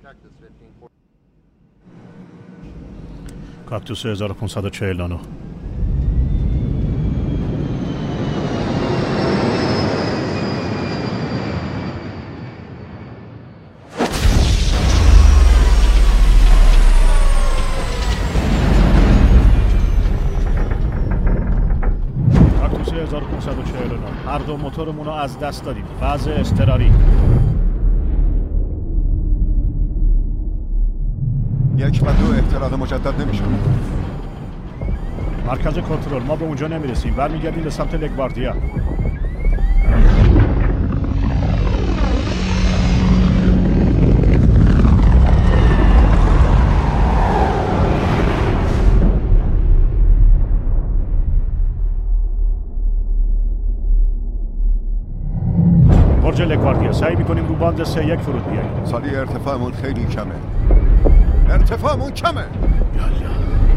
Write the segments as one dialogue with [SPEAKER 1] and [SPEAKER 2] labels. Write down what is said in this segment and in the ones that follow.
[SPEAKER 1] کاکتوس 1549. کاکتوس 1549. هر دو موتورمون رو از دست دادیم. وضع اضطراری.
[SPEAKER 2] یک و دو احتراق مجدد نمیشه.
[SPEAKER 1] مرکز کنترل، ما به اونجا نمیرسیم. برمیگردیم به سمت لگواردیا. برج لگواردیا. سعی میکنیم رو باند 3-1 فرود بیاییم.
[SPEAKER 2] سالی ارتفاعمون خیلی کمه. ارتفاعمون کمه.
[SPEAKER 1] یالا.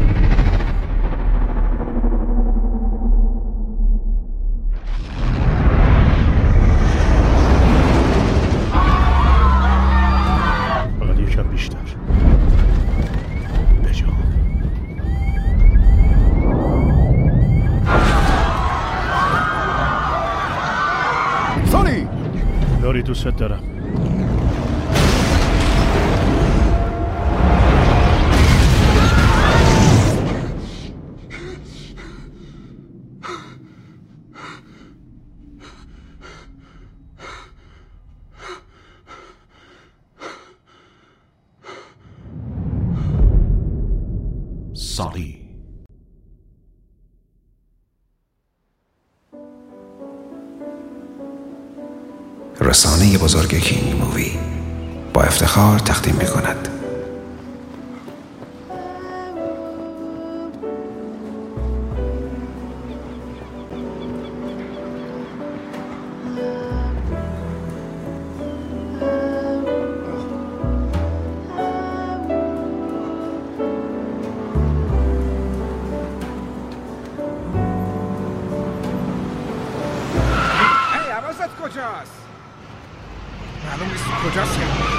[SPEAKER 1] فقط یکم بیشتر. بجا.
[SPEAKER 2] سالی!
[SPEAKER 1] لوری دوست دارم.
[SPEAKER 3] سالی.
[SPEAKER 4] رسانه بزرگ کینگ مووی با افتخار تقدیم می‌کند
[SPEAKER 5] کجاست؟ معلوم نیست کجاست.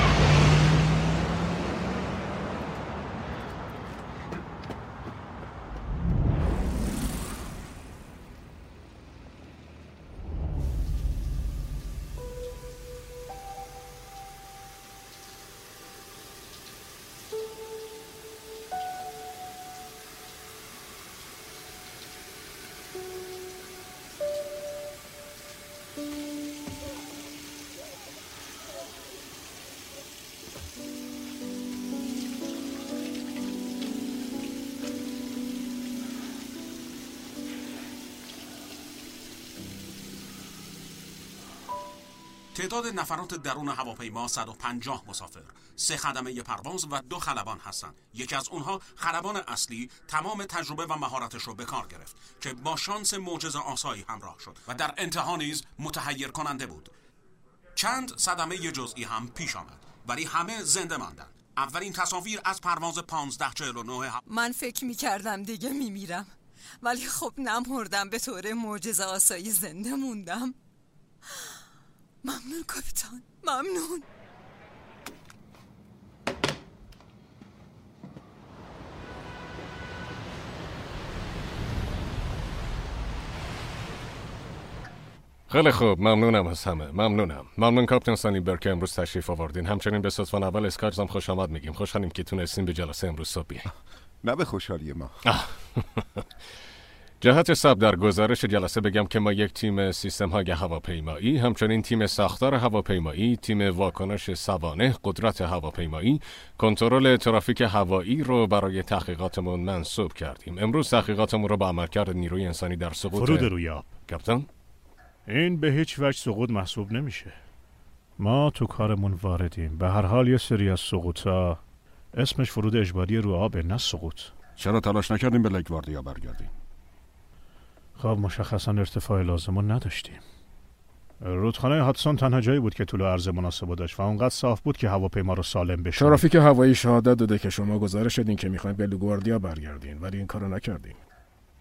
[SPEAKER 3] تعداد نفرات درون هواپیما 150 مسافر، 3 خدمه پرواز و 2 خلبان هستند. یکی از اونها خلبان اصلی تمام تجربه و مهارتش رو به کار گرفت که با شانس معجزه‌آسایی همراه شد و در انتها نیز متحیر کننده بود. چند صدمه جزئی هم پیش آمد ولی همه زنده ماندند. اولین تصاویر از پرواز 1549
[SPEAKER 6] من فکر می‌کردم دیگه میمیرم، ولی خب نمردم، به طور معجزه‌آسایی زنده موندم. ممنون کاپیتان، ممنون.
[SPEAKER 7] خیلی خوب، ممنونم از همه. ممنون کاپیتان سانیبرگ که امروز تشریف آوردین. همچنین به صدفان اول اسکاچ هم خوش آمد میگیم. خوشحالیم که تونستیم به جلسه امروز صبح بیاییم.
[SPEAKER 2] نه به خوشحالی ما.
[SPEAKER 7] جهت ثبت در گزارش جلسه بگم که ما یک تیم سیستم‌های هواپیمایی، همچنین تیم ساختار هواپیمایی، تیم واکنش سوانح، قدرت هواپیمایی، کنترل ترافیک هوایی رو برای تحقیقاتمون منصوب کردیم. امروز تحقیقاتمون رو با عملکرد نیروی انسانی در سقوط
[SPEAKER 1] فرود روی آب.
[SPEAKER 7] کاپیتان،
[SPEAKER 1] این به هیچ وجه سقوط محسوب نمیشه. ما تو کارمون واردیم. به هر حال یه سری از سقوطا اسمش فرود اجباری رو آب، نه سقوط.
[SPEAKER 2] چرا تلاش نکردیم به لگواردیا برگردیم؟
[SPEAKER 1] خب مشخصا ارتفاع لازم رو نداشتیم. رودخانه هاتسون تنها جایی بود که طول و عرض مناسب داشت و اونقدر صاف بود که هواپیما رو سالم بشه.
[SPEAKER 8] ترافیک هوایی شهادت داده که شما گزارش دادین که میخواین به لگواردیا برگردین، ولی این کارو نکردین.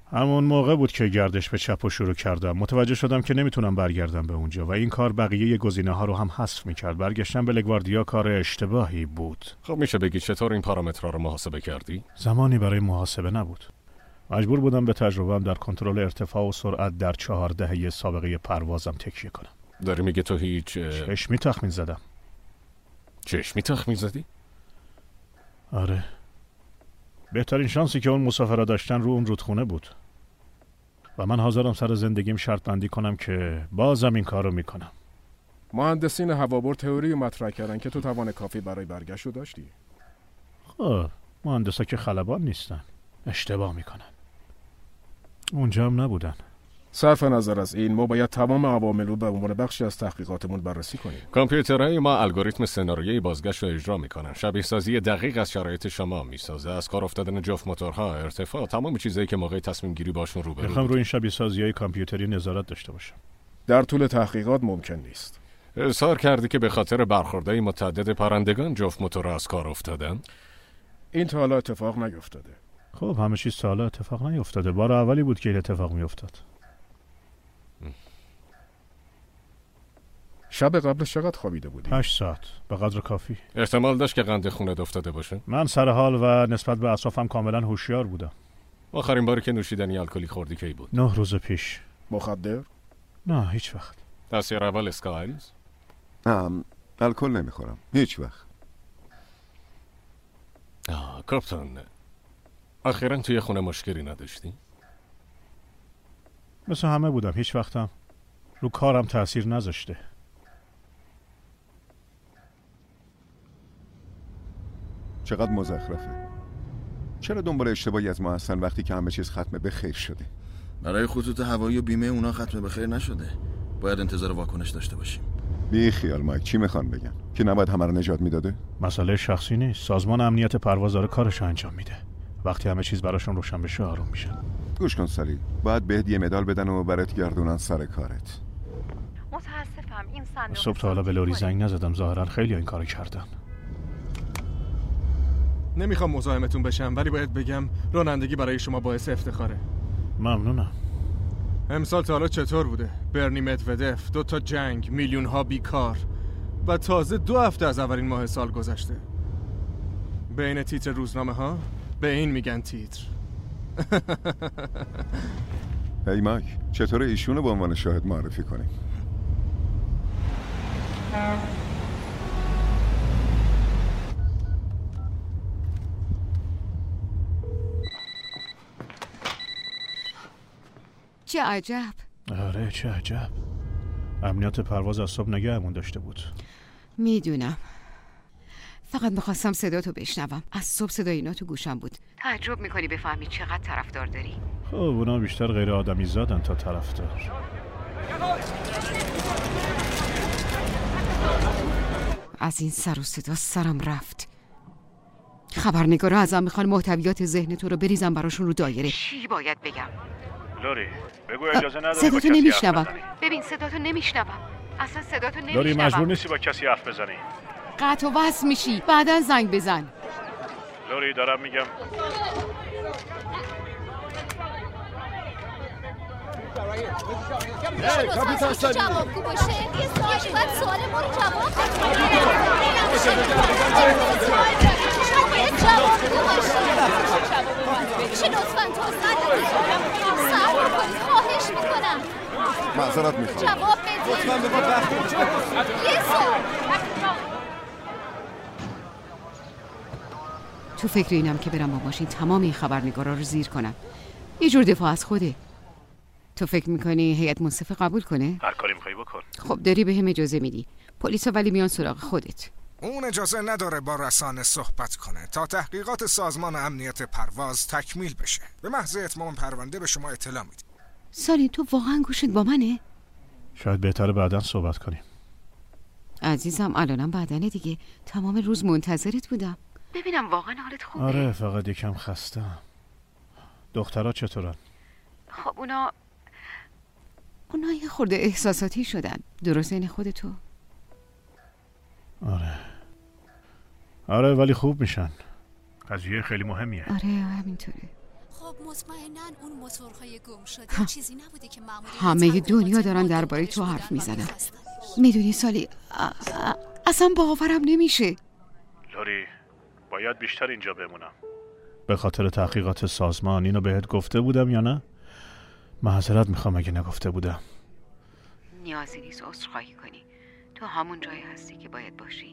[SPEAKER 1] همون موقع بود که گردش به چپ و شروع کردم. متوجه شدم که نمیتونم برگردم به اونجا و این کار بقیه گزینه‌ها رو هم حذف میکرد. برگشتن به لگواردیا کار اشتباهی بود.
[SPEAKER 7] خب میشه بگی چطور این پارامترها رو محاسبه کردی؟
[SPEAKER 1] زمانی برای محاسبه نبود. مجبور بودم به تجربه‌ام در کنترل ارتفاع و سرعت در 4 دهه سابقه پروازم تکیه کنم.
[SPEAKER 7] داری میگه تو هیچ
[SPEAKER 1] چشمی تخمین زدم.
[SPEAKER 7] چشمی تخمین زدی؟
[SPEAKER 1] آره. بهترین شانسی که اون مسافرها داشتن رو اون رودخونه بود و من حاضرم سر زندگیم شرط بندی کنم که بازم این کار رو میکنم.
[SPEAKER 5] مهندسین هوابرد تئوری مطرح کردن که تو توان کافی برای برگشت رو داشتی.
[SPEAKER 1] خب مهندسا که خلبان نیستن، اشتباه میکنن. اونجا هم نبودن.
[SPEAKER 5] صرف نظر از این ما باید تمام عوامل رو به عنوان بخشی از تحقیقاتمون بررسی کنیم.
[SPEAKER 7] کامپیوترهای ما الگوریتم سناریوی بازگشت رو اجرا میکنن. شبیه سازی دقیق از شرایط شما میسازه. از کار افتادن جفت موتورها، ارتفاع، تمام چیزایی که موقع تصمیم گیری باشون روبرو
[SPEAKER 1] میخوام روی این شبیه سازی‌های کامپیوتری نظارت داشته باشم.
[SPEAKER 5] در طول تحقیقات ممکن نیست.
[SPEAKER 7] اظهار کردی که به خاطر برخوردهای متعدد پرندگان جفت موتورها از کار افتادن؟
[SPEAKER 5] این تا حالا اتفاق نیفتاده.
[SPEAKER 1] خب همه چیز تا حالا اتفاق نیفتاده. بار اولی بود که این اتفاق میافتاد.
[SPEAKER 5] شب قبلش چقدر خوابیده بودی؟
[SPEAKER 1] 8 ساعت، به قدر کافی.
[SPEAKER 7] احتمال داشت که قند خونت افتاده باشه؟
[SPEAKER 1] من سر حال و نسبت به اطرافم کاملا هوشیار بودم.
[SPEAKER 7] آخرین باری که نوشیدنی الکلی خوردی کی بود؟
[SPEAKER 1] 9 روز پیش.
[SPEAKER 5] مخدر؟
[SPEAKER 1] نه هیچ وقت.
[SPEAKER 7] تاثیر اول اسکایلز؟
[SPEAKER 2] الکل نمیخورم هیچ وقت.
[SPEAKER 7] کاپتان، اخیراً توی خونه مشکلی نداشتی؟
[SPEAKER 1] مثل همه بودم. هیچ وقتم رو کارم تأثیر نذاشته.
[SPEAKER 2] چقدر مزخرفه. چرا دنبال اشتباهی از ما هستن وقتی که همه چیز ختم به خیر شده؟
[SPEAKER 8] برای خطوط هوایی و بیمه اونا ختم به خیر نشده. باید انتظار واکنش داشته باشیم.
[SPEAKER 2] بی خیال مایک، چی میخوان بگن؟ که نباید همه رو نجات میداده؟
[SPEAKER 1] مسئله شخصی نیست. سازمان امنیت پرواز داره کارشو انجام میده. وقتی همه چیز براشون روشن بشه آروم میشن.
[SPEAKER 2] گوش کن سالی، باید بهت یه مدال بدن و برات گردونن سر کارت.
[SPEAKER 9] متاسفم این صندوق
[SPEAKER 1] صبح تا حالا به لوری زنگ نزدم. ظاهرا خیلی این کارو کردن.
[SPEAKER 10] نمیخوام مزاحمتون بشم ولی باید بگم رانندگی برای شما باعث افتخاره.
[SPEAKER 1] ممنونم.
[SPEAKER 10] امسال تا حالا چطور بوده؟ برنی مدودف، 2 تا جنگ، میلیون ها بیکار و تازه 2 هفته از اولین ماه سال گذشته. بین تیتر روزنامه ها به این میگن تیتر.
[SPEAKER 2] هی مایک، چطور ایشونو به عنوان شاهد معرفی کنیم؟
[SPEAKER 11] چه عجب.
[SPEAKER 1] آره چه عجب. امنیت پرواز از صبح نگهمون داشته بود.
[SPEAKER 11] میدونم. فقط میخواستم صداتو بشنوم. از صبح صدای اینا تو گوشم بود. تعجب میکنی بفهمی چقدر طرفدار داری.
[SPEAKER 1] خب اونا بیشتر غیر آدمی زادن تا طرفدار.
[SPEAKER 11] از این سر و صدا سرم رفت. خبرنگارا ازم میخوان محتویات ذهن تو رو بریزم براشون رو دایره. چی باید بگم؟
[SPEAKER 1] لوری بگو اجازه نداره
[SPEAKER 11] صداتو نمیشنوم. ببین صداتو نمیشنوم. اصلا صداتو نمیشنوم.
[SPEAKER 1] لوری مجبور نیستی با کسی حرف بزنی.
[SPEAKER 11] قطع و وصل میشی. بعداً زنگ بزن.
[SPEAKER 1] لوری دارم میگم.
[SPEAKER 2] کاپیتان سالی
[SPEAKER 9] جوابگو باشه یه سوالی باید سوال ما رو جواب بده. باید جوابگو باشه. میشه لطفاً توضیح بدید؟ صبر کنید خواهش میکنم.
[SPEAKER 2] معذرت میخوام.
[SPEAKER 9] جواب بدید.
[SPEAKER 2] لطفاً به ما وقت بدید.
[SPEAKER 9] یه سوال.
[SPEAKER 11] تو فکر اینم که برم با ماشین تمام این خبرنگارا رو زیر کنم. یه جور دفاع از خوده. تو فکر میکنی هیئت منصفه قبول کنه؟
[SPEAKER 1] هر کاری میخوای بکن.
[SPEAKER 11] خب داری به هم اجازه میدی. پلیسا ولی میان سراغ خودت.
[SPEAKER 12] اون اجازه نداره با رسانه صحبت کنه تا تحقیقات سازمان امنیت پرواز تکمیل بشه. به محض اتمام پرونده به شما اطلاع میدیم.
[SPEAKER 11] سالی تو واقعا گوشت با منه؟
[SPEAKER 1] شاید بهتره بعداً صحبت کنیم.
[SPEAKER 11] عزیزم الانم بعدنه دیگه. تمام روز منتظرت بودم. ببینم واقعا حالت خوبه؟
[SPEAKER 1] آره فقط یکم خستم. دخترها چطورن؟
[SPEAKER 11] خب اونا یه خورده احساساتی شدن. درست این خودتو؟
[SPEAKER 1] آره ولی خوب میشن. قضیه خیلی مهمیه.
[SPEAKER 11] آره همینطوره.
[SPEAKER 13] خب مطمئناً اون موتورهای گم شده چیزی نبوده که مامورین
[SPEAKER 11] همه دنیا دارن درباره تو حرف میزنن. میدونی سالی اصلا باورم نمیشه.
[SPEAKER 1] لوری باید بیشتر اینجا بمونم. به خاطر تحقیقات سازمان اینو بهت گفته بودم یا نه؟ معذرت میخوام اگه نگفته بودم.
[SPEAKER 11] نیازی نیست عذرخواهی کنی. تو همون جایی هستی که باید باشی.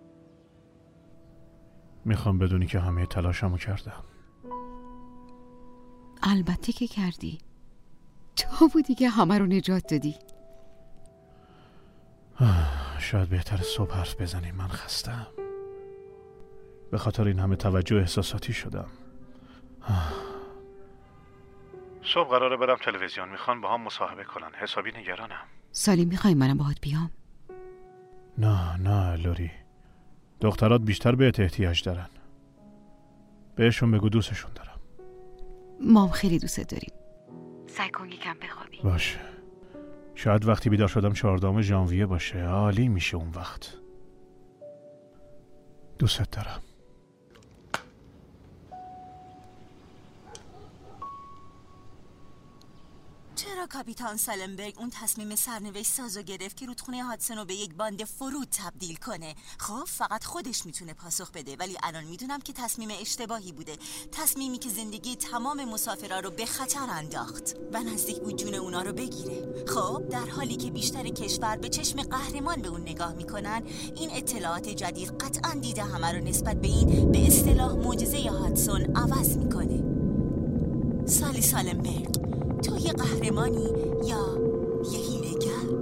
[SPEAKER 1] میخوام بدونی که همه تلاشمو کردم.
[SPEAKER 11] البته که کردی. تو بودی که همه رو نجات دادی.
[SPEAKER 1] شاید بهتر صبح حرف بزنیم. من خستم. به خاطر این همه توجه احساساتی شدم. صبح قراره برم تلویزیون. میخوان با هم مصاحبه کنن. حسابی نگرانم.
[SPEAKER 11] سالی میخوای منم باهات بیام؟
[SPEAKER 1] نه لوری. دخترات بیشتر بهت احتیاج دارن. بهشون بگو دوستشون دارم.
[SPEAKER 11] ما هم خیلی دوست داریم. سعی کن یکم بخوابی.
[SPEAKER 1] باشه. شاید وقتی بیدار شدم 14 ژانویه باشه. عالی میشه اون وقت. دوست دارم.
[SPEAKER 14] چرا کاپیتان سالنبرگ اون تصمیم سرنوشت سازو گرفت که رودخونه هادسون رو به یک باند فرود تبدیل کنه؟ خب فقط خودش میتونه پاسخ بده، ولی الان میدونم که تصمیم اشتباهی بوده. تصمیمی که زندگی تمام مسافرها رو به خطر انداخت و نزدیک بود جون اونا رو بگیره. خب در حالی که بیشتر کشور به چشم قهرمان به اون نگاه میکنن، این اطلاعات جدید قطعاً دیده همه رو نسبت به این به اصطلاح معجزه هادسون عوض میکنه. سالی سالنبرگ، تو یه قهرمانی یا یه هیله‌گر؟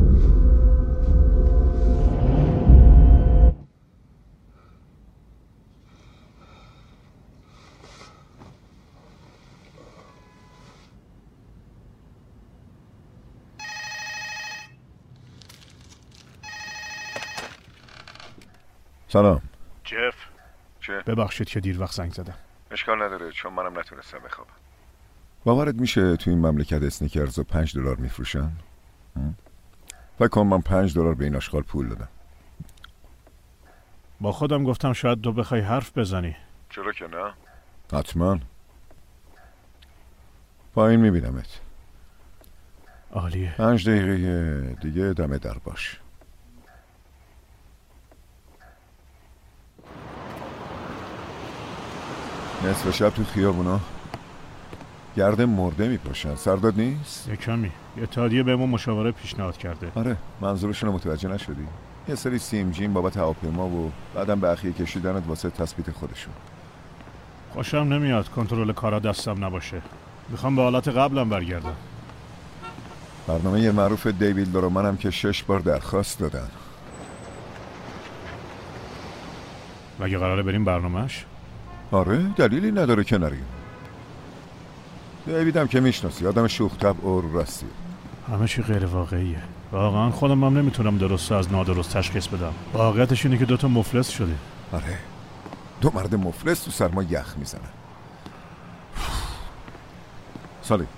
[SPEAKER 2] سلام.
[SPEAKER 1] جف.
[SPEAKER 2] چه؟
[SPEAKER 1] ببخشید که دیر وقت زنگ زدم.
[SPEAKER 2] اشکال نداره، چون منم نتونستم بخوابم. باورت میشه تو این مملکت اسنیکرز رو $5 میفروشن؟ فکر کنم من $5 به این آشغال پول دادم.
[SPEAKER 1] با خودم گفتم شاید تو بخوای حرف بزنی.
[SPEAKER 2] چرا که نه؟ حتما. پایین میبینمت.
[SPEAKER 1] عالیه.
[SPEAKER 2] 5 دقیقه دیگه دم در باش. نصف شب تو خیابونا گرد مرده میپاشن. سرداد نیست؟
[SPEAKER 1] یه کمی. اتحادیه بهمون مشاوره پیشنهاد کرده.
[SPEAKER 2] آره، منظورشون رو متوجه نشدی؟ یه سری سیمجین بابت هواپیما و بعدم به اخیه کشیدنت واسه تثبیت خودشون.
[SPEAKER 1] خوشم نمیاد کنترل کارا دستم نباشه. میخوام به حالت قبلم برگردم.
[SPEAKER 2] برنامه معروف دیوید لرومن هم که 6 بار درخواست دادن.
[SPEAKER 1] مگه قراره بریم برنامهش؟
[SPEAKER 2] آره، دلیلی نداره که نریم. دیویدم که میشناسی، آدم شوخ طبع و راستی.
[SPEAKER 1] همه چی غیر واقعیه. واقعا خودم هم نمیتونم درست از نادرست تشخیص بدم. واقعیتش اینه که 2 مفلس شدیم.
[SPEAKER 2] آره، 2 مرد مفلس تو سرما یخ میزنن. سالی،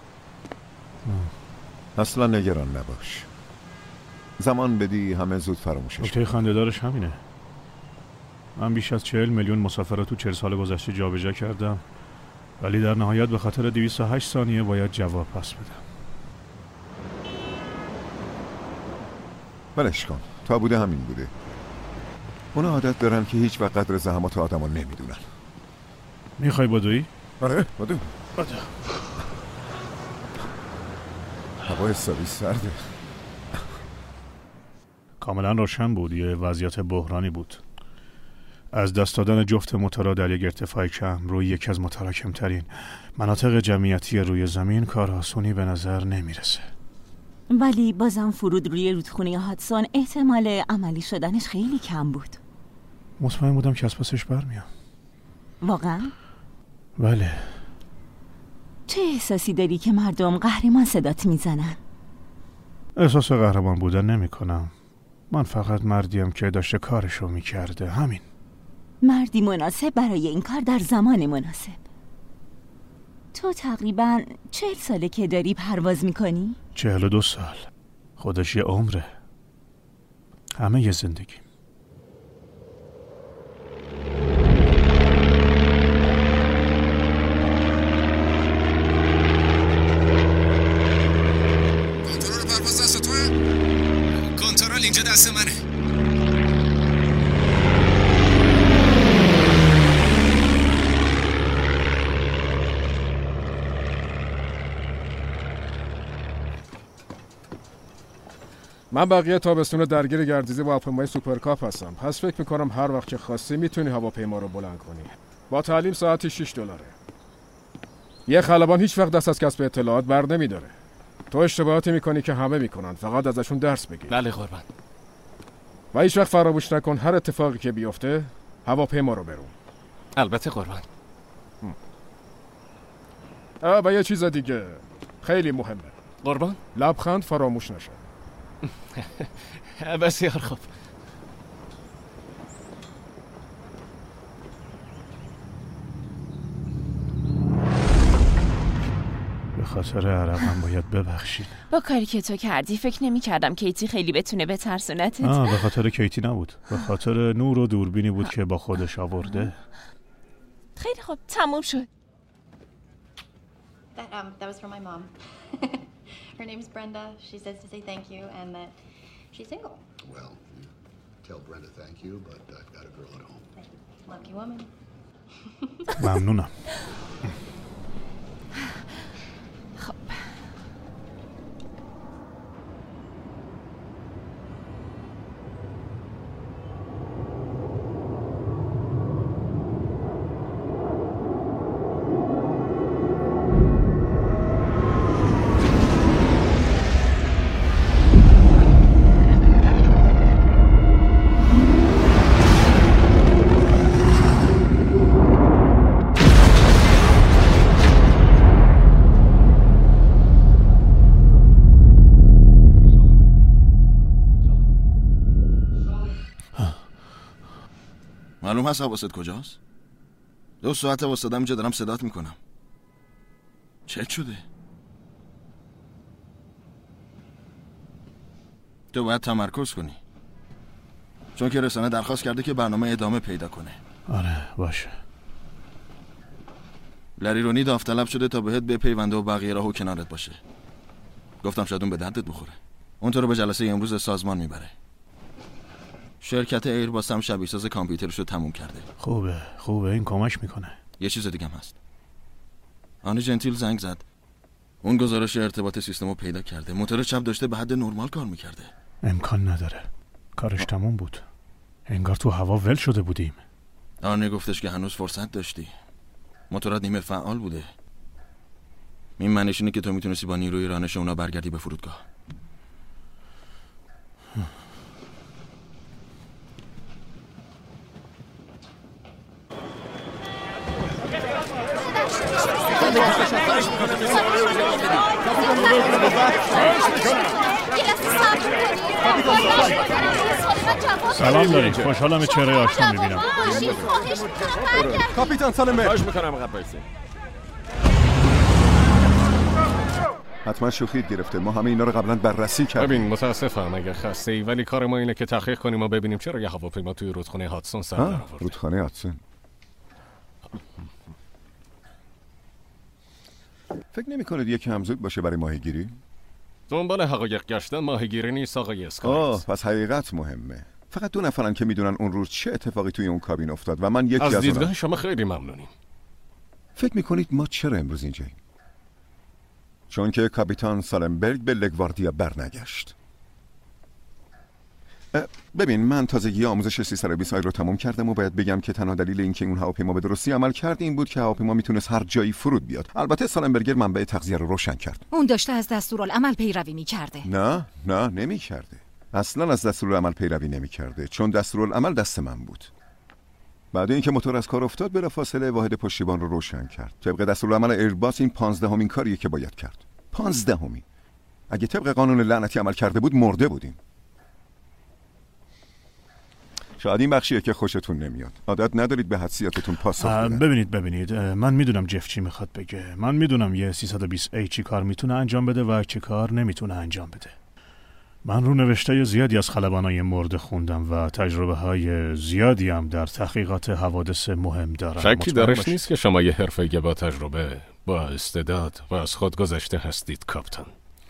[SPEAKER 2] اصلا نگران نباش. زمان بدی همه زود فراموشش.
[SPEAKER 1] نکته خنده‌دارش همینه. من بیش از 40 میلیون مسافر رو تو 40 سال گذشته جابجا کردم، ولی در نهایت به خاطر 208 ثانیه باید جواب پس بدم.
[SPEAKER 2] ولش کن، تا بوده همین بوده. اونا عادت دارن که هیچ وقت قدر زحمات آدمو نمیدونن.
[SPEAKER 1] میخوای بدوی؟
[SPEAKER 2] آره، بدو.
[SPEAKER 1] بدو.
[SPEAKER 2] هوا حسابی سرده.
[SPEAKER 1] کاملا روشن بود. یه وضعیت بحرانی بود. از دست دادن جفت موتورها در یک ارتفاع کم روی یکی از متراکمترین مناطق جمعیتی روی زمین کار آسونی به نظر نمیرسه.
[SPEAKER 14] ولی بازم فرود روی رودخونه هادسون احتمال عملی شدنش خیلی کم بود.
[SPEAKER 1] مطمئن بودم که از پسش برمیام.
[SPEAKER 14] واقعا؟
[SPEAKER 1] بله.
[SPEAKER 14] چه احساسی داری که مردم قهرمان صدات میزنن؟
[SPEAKER 1] احساس قهرمان بودن نمی کنم. من فقط مردیم که داشته کارشو میکرده. همین.
[SPEAKER 14] مردی مناسب برای این کار در زمان مناسب. تو تقریبا 40 ساله که داری پرواز میکنی؟
[SPEAKER 1] 42 سال. خودش یه عمره. همه یه زندگی.
[SPEAKER 12] کنترل اینجا دست منه.
[SPEAKER 5] من بقیه تابستون درگیر گردیزی با هواپیمای سوپرکاپ هستم. پس فکر میکنم هر وقت که خواستی میتونی هواپیما رو بلند کنی. با تعلیم ساعتی $6. یه خلبان هیچ وقت دست از کسب اطلاعات بر نمیداره. تو اشتباهاتی میکنی که همه میکنن، فقط ازشون درس بگیر.
[SPEAKER 7] بله قربان.
[SPEAKER 5] و هیچ وقت فراموش نکن هر اتفاقی که بیفته هواپیما رو برون.
[SPEAKER 7] البته قربان.
[SPEAKER 5] و یه چیز دیگه خیلی مهمه.
[SPEAKER 7] قربان؟
[SPEAKER 5] لبخند فراموش نشه.
[SPEAKER 7] بسیار خوب.
[SPEAKER 1] به خاطر عرقم باید ببخشید.
[SPEAKER 15] با کاری که تو کردی فکر نمی کردم کیتی خیلی بتونه بترسونتت.
[SPEAKER 1] به خاطر کیتی نبود، به خاطر نور و دوربینی بود که با خودش آورده.
[SPEAKER 15] خیلی خوب، تموم شد.
[SPEAKER 16] That was from my mom. Her name's Brenda. She says to say thank you and that she's single.
[SPEAKER 17] Well, tell Brenda thank you, but I've got a girl at home.
[SPEAKER 16] Lucky woman.
[SPEAKER 1] ممنونم.
[SPEAKER 15] خب.
[SPEAKER 8] معلوم هست حواست کجاست؟ 2 ساعته واسدم اینجا دارم صدات میکنم. چه شده؟ تو باید تمرکز کنی، چون که رسانه درخواست کرده که برنامه ادامه پیدا کنه.
[SPEAKER 1] آره باشه.
[SPEAKER 8] لری رونی داوطلب شده تا بهت بپیونده و بقیه راهو کنارت باشه. گفتم شاید اون به دردت بخوره. اون تو رو به جلسه امروز سازمان میبره. شرکت ایرباس هم شبیه ساز کامپیوترش رو تموم کرده.
[SPEAKER 1] خوبه این کمک میکنه.
[SPEAKER 8] یه چیز دیگه هم هست. آنی جنتیل زنگ زد. اون گزارش ارتباط سیستم رو پیدا کرده. موتور چپ داشته به حد نرمال کار میکرده.
[SPEAKER 1] امکان نداره. کارش تموم بود. انگار تو هوا ول شده بودیم.
[SPEAKER 8] آنی گفتش که هنوز فرصت داشتی. موتورات نیمه فعال بوده. این معنیش اینه که تو میتونستی با نیروی رانش اونا برگردی به فرودگاه.
[SPEAKER 1] سلام دارید. خوشحالم چهره آشنا میبینم.
[SPEAKER 10] کاپیتان سالمبرگ.
[SPEAKER 5] خواهش میکنم عقب بایستید.
[SPEAKER 2] حتما شوخیت گرفته. ما همه اینا رو قبلا بررسی کردیم.
[SPEAKER 7] ببین متاسفم اگه خسته ای، ولی کار ما اینه که تحقیق کنیم و ببینیم چرا یه هواپیما توی رودخونه هاتسون سر در آورد.
[SPEAKER 2] رودخونه هاتسون. فکر نمی‌کنید یکم زود باشه برای ماهیگیری؟
[SPEAKER 7] دنبال حقایق گشتن ماهیگیری نیست آقای اسکایز.
[SPEAKER 2] پس حقیقت مهمه. فقط 2 نفرن که میدونن اون روز چه اتفاقی توی اون کابین افتاد و من یکی از
[SPEAKER 7] دیدگاه شما خیلی ممنونیم.
[SPEAKER 2] فکر میکنید ما چرا امروز اینجاییم؟ چون که کاپیتان سالمبرگ به لگواردیا برنگشت. ببین من تازگی آموزش 320 رو تموم کردم و باید بگم که تنها دلیل اینکه اون هواپیما به درستی عمل کرد این بود که هواپیما میتونست هر جایی فرود بیاد. البته سالمبرگر منبع تغذیه رو روشن کرد.
[SPEAKER 18] اون داشته از دستورالعمل پیروی میکرده.
[SPEAKER 2] نه نمیکرده. اصلا از دستورالعمل پیروی نمیکرده، چون دستورالعمل دست من بود. بعد اینکه موتور از کار افتاد بلافاصله واحد پشتیبان رو روشن کرد. طبق دستورالعمل ایرباس این 15مین کاریه که باید کرد. 15مین. اگه طبق قانون لعنتی عمل کرده بود مرده بودیم. شاید این بخشیه که خوشتون نمیاد. عادت ندارید به حدسیاتتون پاسخ بدید.
[SPEAKER 1] ببینید من میدونم جف چی میخواد بگه. من میدونم یه 320A چی کار میتونه انجام بده و چی کار نمیتونه انجام بده. من رو نوشته زیادی از خلبانای مرده خوندم و تجربه های زیادی هم در تحقیقات حوادث مهم دارم.
[SPEAKER 7] شکی درش نیست که شما یه حرفه‌ای با تجربه، با استعداد و از خود گذشته هستید کاپیتان.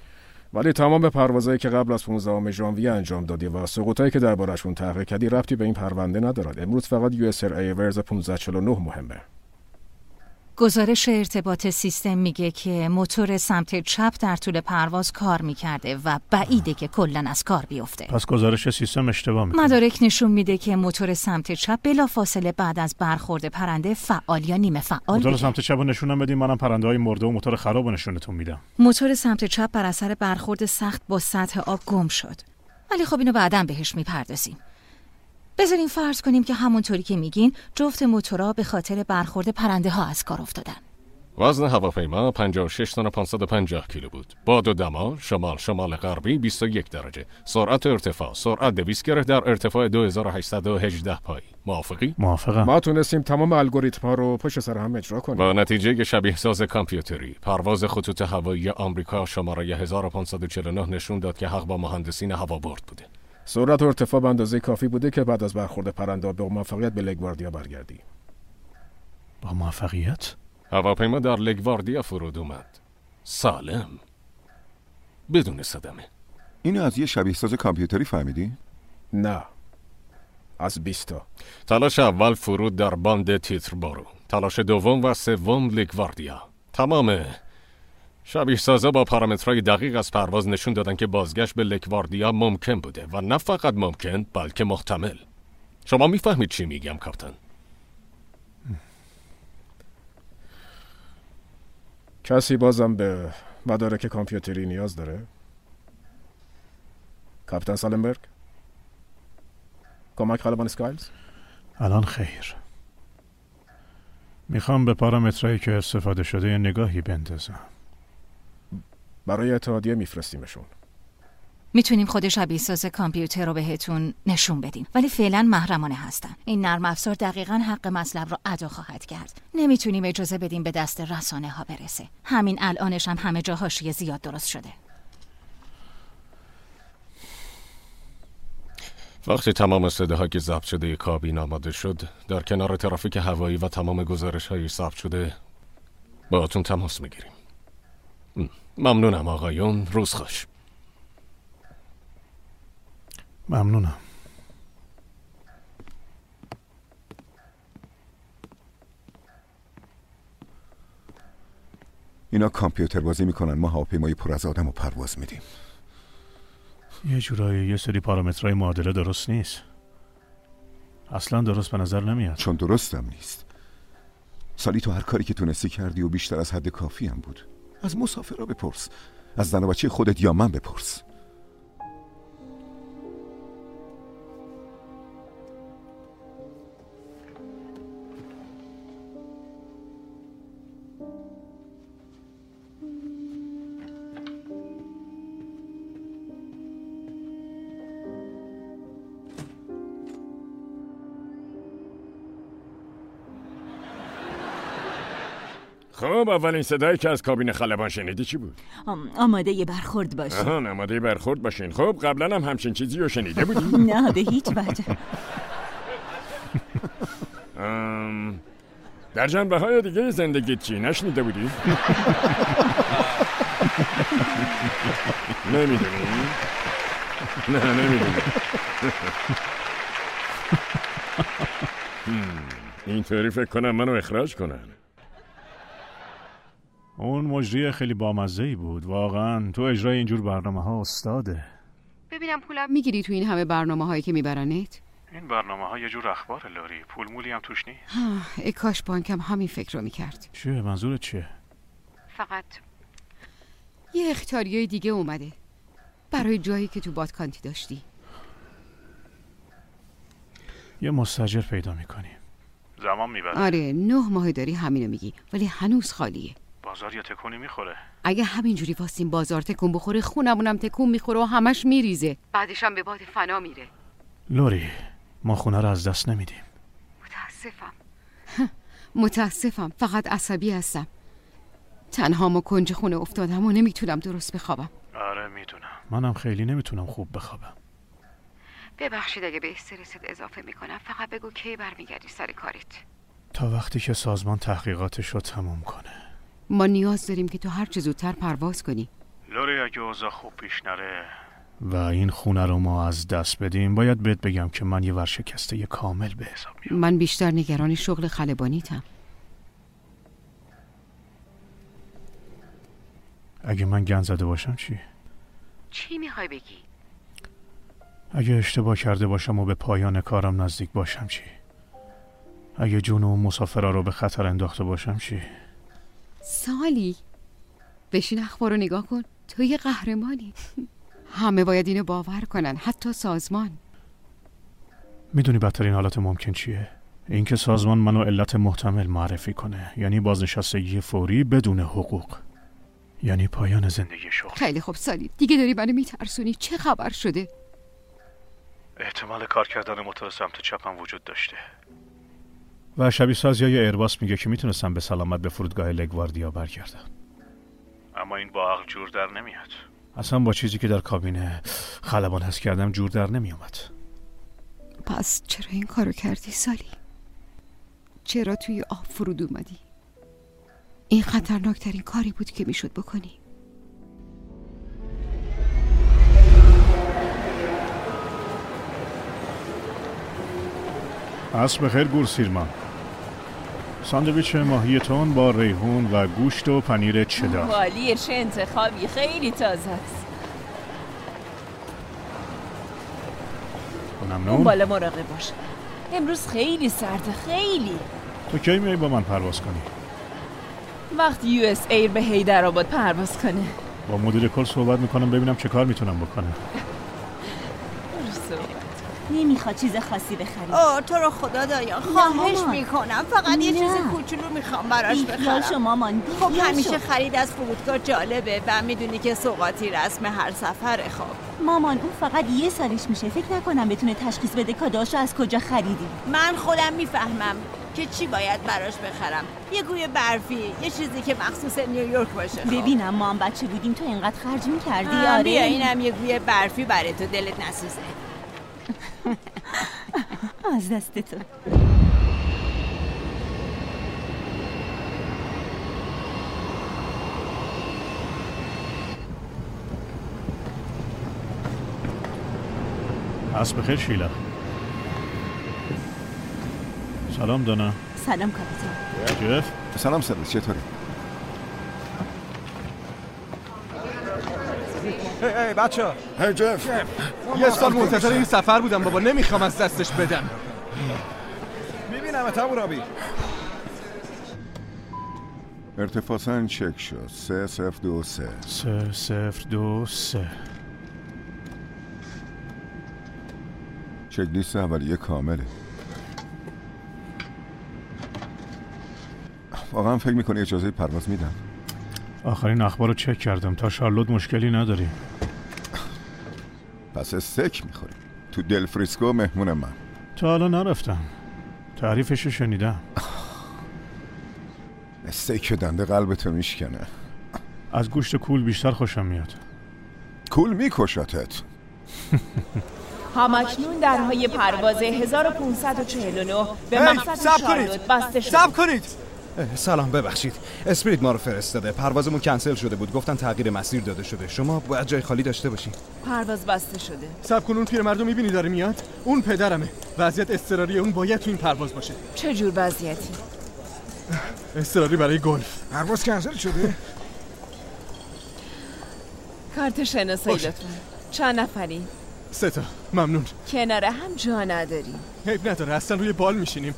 [SPEAKER 5] ولی تمام پروازهایی که قبل از 15 ژانویه انجام دادی و سقوطایی که دربارشون تحقیق کردی ربطی به این پرونده ندارد. امروز فقط US Air ایورز 1549 مهمه.
[SPEAKER 18] گزارش ارتباط سیستم میگه که موتور سمت چپ در طول پرواز کار میکرده و بعیده که کلاً از کار بیفته.
[SPEAKER 1] پس گزارش سیستم اشتباه میکنه.
[SPEAKER 18] مدارک نشون میده که موتور سمت چپ بلافاصله بعد از برخورد پرنده فعال یا نیمه فعال
[SPEAKER 1] موتور
[SPEAKER 18] بوده.
[SPEAKER 1] سمت چپ رو نشونم بدین، منم پرنده‌های مرده و موتور خراب رو نشونتون میدم.
[SPEAKER 18] موتور سمت چپ بر اثر برخورد سخت با سطح آب گم شد. ولی خب اینو بعداً بهش میپردازیم. بذارین فرض کنیم که همونطوری که میگین جفت موتورها به خاطر برخورد پرنده ها از کار افتادن.
[SPEAKER 7] وزن هواپیما 56 تن و 550 کیلو بود. باد و دما شمال غربی 21 درجه. سرعت ارتفاع سرعت 200 گره در ارتفاع 2818 پایی. موافقی؟
[SPEAKER 1] موافقم.
[SPEAKER 5] ما تونستیم تمام الگوریتم‌ها رو پشت سر هم اجرا کنیم.
[SPEAKER 7] با نتیجه شبیه ساز کامپیوتری پرواز خطوط هوایی آمریکا شماره 1549 نشون داد که حق با مهندسین هوابرد بوده.
[SPEAKER 5] سرعت و ارتفاع به اندازه کافی بوده که بعد از برخورد پرنده با موفقیت به لگواردیا برگردی.
[SPEAKER 1] با موفقیت؟
[SPEAKER 7] هواپیما در لگواردیا فرود اومد. سالم. بدون صدمه.
[SPEAKER 2] اینو از یه شبیه ساز کامپیوتری فهمیدی؟
[SPEAKER 5] نه. از 20 تا.
[SPEAKER 7] تلاش اول فرود در باند تیتربارو. تلاش دوم و سوم لگواردیا. تمام شبیه سازا با پارامترهای دقیق از پرواز نشون دادن که بازگشت به لگواردیا ممکن بوده و نه فقط ممکن بلکه محتمل. شما میفهمید چی میگم کاپتان؟
[SPEAKER 5] کسی بازم به مدارک کامپیوتری نیاز داره؟ کاپیتان سالنبرگ؟ کمک خلبان اسکایلز؟
[SPEAKER 1] الان خیر. میخوام به پارامترهایی که استفاده شده یه نگاهی بندازم.
[SPEAKER 5] برای اتحادیه میفرستیمشون.
[SPEAKER 18] میتونیم خود شبیه ساز کامپیوتر رو بهتون نشون بدیم، ولی فعلا محرمانه هستن. این نرم افزار دقیقاً حق مطلب رو ادا خواهد کرد. نمیتونیم اجازه بدیم به دست رسانه ها برسه. همین الانش هم همه جا حاشیه زیاد درست شده.
[SPEAKER 7] وقتی تمام صداها که ضبط شده کابین آماده شد، در کنار ترافیک هوایی و تمام گزارش‌های ثبت شده باهاتون تماس میگیریم. ممنونم آقایون، روز خوش.
[SPEAKER 1] ممنونم.
[SPEAKER 2] اینا کامپیوتر بازی میکنن، ما هواپیمای پر از آدم و پرواز میدیم.
[SPEAKER 1] یه جورایی یه سری پارامترهای معادله درست نیست. اصلا درست به نظر نمیاد.
[SPEAKER 2] چون درستم نیست. سالی تو هر کاری که تونستی کردی و بیشتر از حد کافی هم بود. از مسافرها بپرس، از زن و بچه خودت یا من بپرس.
[SPEAKER 19] خب اولین صدایی که از کابین خلبان شنیدی چی بود؟
[SPEAKER 14] آماده برخورد باشین.
[SPEAKER 19] آهان آماده برخورد باشین. خب قبلا هم همچین چیزی رو شنیده بودی؟
[SPEAKER 14] نه به هیچ وجه.
[SPEAKER 19] در جنبه های دیگه زندگیت چی؟ نشنیده بودی؟ نمیدونی؟ نه نمیدونی. اینطوری فکر کنم منو اخراج کنن.
[SPEAKER 1] اون مجری خیلی بامزه‌ای بود واقعا. تو اجرای اینجور برنامه‌ها استاده.
[SPEAKER 11] ببینم پولم میگیری تو این همه برنامه‌هایی که میبرنت؟
[SPEAKER 1] این برنامه‌ها یه جور اخبار لاری. پول مولی هم توش نی.
[SPEAKER 11] ای کاش بانکم همین فکر رو میکرد.
[SPEAKER 1] چیه منظورت چیه؟
[SPEAKER 11] فقط یه اختیاریه دیگه اومده برای جایی که تو بادکانتی داشتی.
[SPEAKER 1] یه مستاجر پیدا میکنی. زمان میبره.
[SPEAKER 11] آره 9 ماه داری همینو میگی ولی هنوز خالیه.
[SPEAKER 1] بازار یه تکونی میخوره.
[SPEAKER 11] اگه همینجوری واسیم بازار تکون بخوره خونمونم تکون میخوره و همش میریزه. بعدش هم به باد فنا میره.
[SPEAKER 1] لوری ما خونه رو از دست نمیدیم.
[SPEAKER 11] متاسفم فقط عصبی هستم. تنهام و کنج خونه افتادم و نمیتونم درست بخوابم.
[SPEAKER 1] آره میدونم. منم خیلی نمیتونم خوب بخوابم.
[SPEAKER 11] ببخشید اگه به استرست اضافه میکنم. فقط بگو کی برمیگردی سر کارت.
[SPEAKER 1] تا وقتی که سازمان تحقیقاتش رو تموم کنه.
[SPEAKER 11] ما نیاز داریم که تو هر چه زودتر پرواز کنی.
[SPEAKER 1] لوری اگه اوضاع خوب پیش نره و این خونه رو ما از دست بدیم، باید بهت بگم که من یه ورشکسته کامل به حساب میام.
[SPEAKER 11] من بیشتر نگران شغل خلبانیتم.
[SPEAKER 1] اگه من گند زده باشم چی؟
[SPEAKER 11] چی میخوای بگی؟
[SPEAKER 1] اگه اشتباه کرده باشم و به پایان کارم نزدیک باشم چی؟ اگه جون اون مسافرها رو به خطر انداخته باشم چی؟
[SPEAKER 11] سالی بشین اخبار رو نگاه کن. تو یه قهرمانی. همه باید اینو باور کنن، حتی سازمان.
[SPEAKER 1] میدونی بدترین حالت ممکن چیه؟ اینکه سازمان منو علت محتمل معرفی کنه، یعنی بازنشستگی فوری بدون حقوق، یعنی پایان زندگی شغل.
[SPEAKER 11] خیلی خوب سالی، دیگه داری منو میترسونی. چه خبر شده؟
[SPEAKER 1] احتمال کار کردن موتور سمت چپم وجود داشته و شبیه سازی ایرباس میگه که میتونستم به سلامت به فرودگاه لگواردیا برگردم، اما این با عقل جور در نمیاد. اصلا با چیزی که در کابینه خلبان حس کردم جور در نمیومد.
[SPEAKER 11] پس چرا این کارو کردی سالی؟ چرا توی آب فرود اومدی؟ این خطرناکترین کاری بود که میشد بکنی.
[SPEAKER 1] عصر بخیر گورسیرمان. ساندویچ ماهی تون با ریحون و گوشت و پنیر چدار.
[SPEAKER 15] عالیه، چه انتخابی، خیلی تازه است.
[SPEAKER 1] ممنون.
[SPEAKER 15] اون بالا مراقب باش، امروز خیلی سرده. خیلی.
[SPEAKER 1] تو کی میای با من پرواز کنی؟
[SPEAKER 15] وقتی US ایر به حیدرآباد پرواز کنه.
[SPEAKER 1] با مدیر کل صحبت میکنم ببینم چه کار میتونم بکنم.
[SPEAKER 14] نمیخواد چیز خاصی بخری.
[SPEAKER 20] تو رو خدا دایان خواهش میکنم، فقط یه چیز کوچولو میخوام براش بخرم.
[SPEAKER 14] شو مامان.
[SPEAKER 20] خب همیشه خرید از فرودگاه جالبه و میدونی که سوغاتی رسم هر سفره. خب
[SPEAKER 14] مامان اون فقط یه سالش میشه، فکر نکنم بتونه تشخیص بده کاداشو از کجا خریدی.
[SPEAKER 20] من خودم میفهمم که چی باید براش بخرم. یه گوی برفی، یه چیزی که مخصوص نیویورک باشه.
[SPEAKER 14] ببینم ما هم بچه بودیم تو اینقدر خرج میکردی.
[SPEAKER 20] آره بیا اینم یه گوی برفی برای تو، دلت نسوزه.
[SPEAKER 14] از دست تو.
[SPEAKER 1] عصر بخیر شیلا. سلام دانا.
[SPEAKER 14] سلام کاپیتان.
[SPEAKER 1] جف.
[SPEAKER 2] سلام سرد، چطوری؟
[SPEAKER 10] هی بچه.
[SPEAKER 2] هی جف.
[SPEAKER 10] یه سال منتظر این سفر بودم بابا، نمیخوام از دستش بدم.
[SPEAKER 2] میبینم تبورابی. ارتفاعاً چک شد. 3023.
[SPEAKER 1] 3023.
[SPEAKER 2] چک لیست اولیه کامله. واقعا فکر میکنی اجازه پرواز میدم؟
[SPEAKER 1] آخرین اخبار رو چک کردم، تا شارلوت مشکلی نداریم.
[SPEAKER 2] پس استیک میخوری؟ تو دل فریسکو مهمون من.
[SPEAKER 1] تا حالا نرفتم، تعریفش رو شنیدم.
[SPEAKER 2] استیک دنده قلبتو میشکنه.
[SPEAKER 1] از گوشت کول بیشتر خوشم میاد.
[SPEAKER 2] کول میکشتت.
[SPEAKER 15] همکنون درهای پرواز 1549 به مقصد شارلوت بسته شد.
[SPEAKER 21] صبر کنید. سلام، ببخشید اسپریت ما رو فرستاده، پروازمون کنسل شده بود، گفتن تغییر مسیر داده شده، شما باید جای خالی داشته باشین.
[SPEAKER 15] پرواز بسته شده.
[SPEAKER 10] صبر کن، اون پیرمردو میبینی داره میاد؟ اون پدرمه، وضعیت اضطراری اون باید تو این پرواز باشه.
[SPEAKER 15] چه جور وضعیتی؟
[SPEAKER 10] اضطراری برای گلف.
[SPEAKER 12] پرواز کنسل شده؟
[SPEAKER 15] کارت شناسایی لطفا. چند نفری؟
[SPEAKER 10] 3 تا. ممنون.
[SPEAKER 15] کنار هم جا نداریم.
[SPEAKER 10] حیف نداره، اصلا روی بال میشینیم.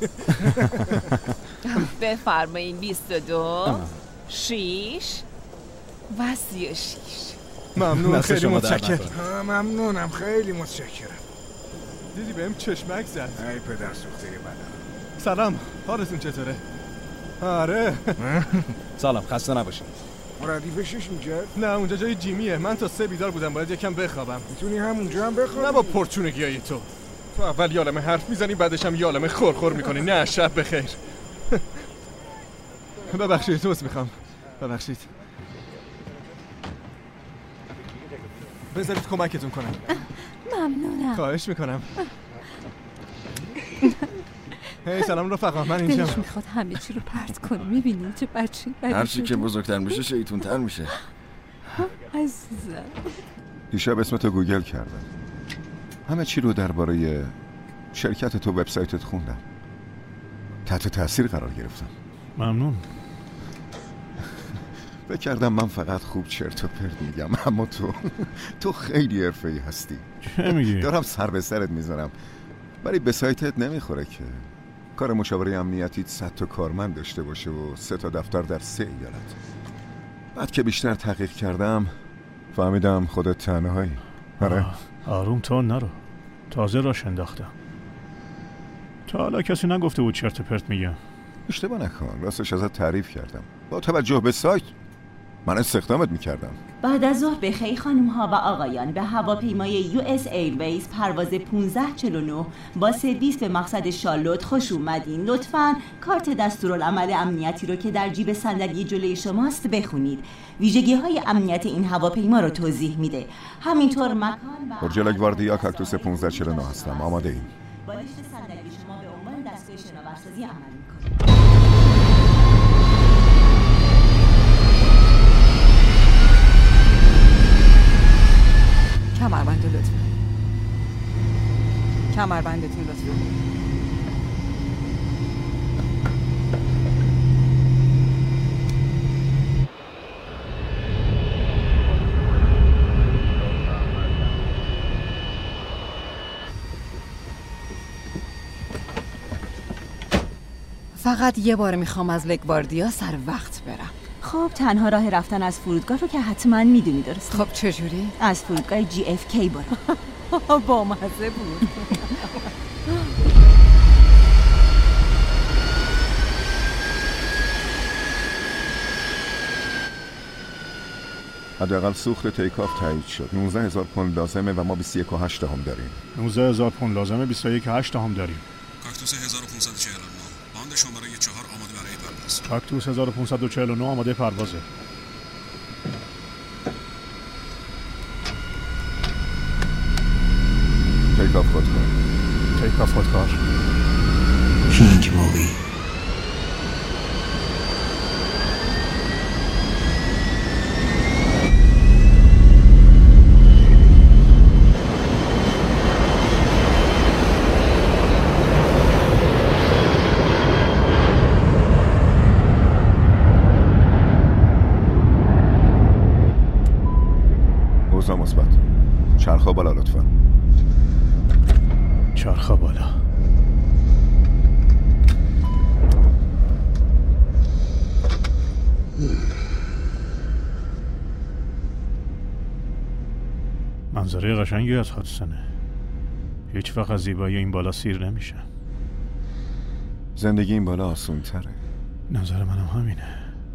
[SPEAKER 15] بفرمایین. 22 6 و 36.
[SPEAKER 10] ممنون، خیلی متشکرم.
[SPEAKER 12] ممنونم، خیلی متشکرم.
[SPEAKER 10] دیدی بهم چشمک زد.
[SPEAKER 12] ای پدر سوخته بدم.
[SPEAKER 10] سلام، حالتون چطوره؟ آره.
[SPEAKER 21] سلام، خسته نباشین.
[SPEAKER 12] ردیفشش اینجا؟
[SPEAKER 10] نه اونجا جای جیمیه، من تا 3 بیدار بودم، باید یکم بخوابم.
[SPEAKER 12] میتونی همونجا هم بخوابی؟
[SPEAKER 10] نه با پرچونگیای تو اول یالمه حرف میزنی، بعدش هم یالمه خورخور میکنی. نه شب بخیر. ببخشید، توست میخوام. ببخشید. بذارید کمکتون کنم.
[SPEAKER 14] ممنونم.
[SPEAKER 10] خواهش میکنم. هی سلام رفقا، من اینجا.
[SPEAKER 14] دلش میخواد همه چی رو پرت کنه. میبینی چه بچه
[SPEAKER 8] هر چی که بزرگتر میشه شیطون‌تر میشه.
[SPEAKER 6] عزیزم.
[SPEAKER 2] دیشب اسمتو گوگل کردم. همه چی رو درباره شرکت تو وبسایتت خوندم. تحت تاثیر قرار گرفتم.
[SPEAKER 1] ممنون.
[SPEAKER 2] فکر کردم من فقط خوب چرت و پرت میگم، اما تو خیلی حرفه‌ای هستی.
[SPEAKER 1] چه میگی؟
[SPEAKER 2] دارم سر به سرت میذارم، ولی به سایتت نمیخوره که کار مشاوره امنیتی 100 تا کارمند داشته باشه و 3 تا دفتر در 3 ایالت. بعد که بیشتر تحقیق کردم فهمیدم خودت تنهایی. آره.
[SPEAKER 1] آروم تو نرو، تازه راش انداختم. تا حالا کسی نگفته بود چرت و پرت میگم.
[SPEAKER 2] اشتباه نکن، راستش ازت تعریف کردم. با توجه به سایت من استخدامت میکردم.
[SPEAKER 14] بعد از ظهر بخیر خانم ها و آقایان، به هواپیمای US Airways پرواز 1549 با سرویس به مقصد شارلوت خوش اومدین. لطفاً کارت دستورالعمل امنیتی رو که در جیب صندلی جلوی شماست بخونید. ویژگی های امنیت این هواپیما رو توضیح میده. همینطور مکان و
[SPEAKER 2] برج لاگواردیا کاکتوس 1549 هستم. آماده ایم.
[SPEAKER 14] بالشت صندلی شما به عنوان دستگاه شناورسازی عمل میکنه.
[SPEAKER 6] کمربند لطفا. کمربندتون لطفا. فقط یه بار میخوام از لگواردیا سر وقت برم.
[SPEAKER 14] خب تنها راه رفتن از فرودگاه رو که حتما میدونی، درسته؟
[SPEAKER 6] خب چجوری؟
[SPEAKER 14] از فرودگاه JFK برو.
[SPEAKER 6] با مزه بود.
[SPEAKER 2] حداقل سوخت تیکاف تایید شد. 19,000 پوند لازمه و ما 21.8 داریم.
[SPEAKER 1] 19,000 پوند لازمه، 21.8 داریم.
[SPEAKER 3] کاکتوس 1549 باند شماره 4 آماده برای پرواز.
[SPEAKER 1] کاکتوس 1549 آماده پروازه.
[SPEAKER 2] تیکاف خودکار.
[SPEAKER 1] تیکاف خودکار.
[SPEAKER 4] کینگ مووی.
[SPEAKER 2] اوضاع مثبت. چرخا بالا لطفا.
[SPEAKER 1] چرخا بالا. منظره قشنگی از هادسونه. هیچ وقت از زیبایی این بالا سیر نمیشه.
[SPEAKER 2] زندگی این بالا آسون تره.
[SPEAKER 1] نظر منم همینه.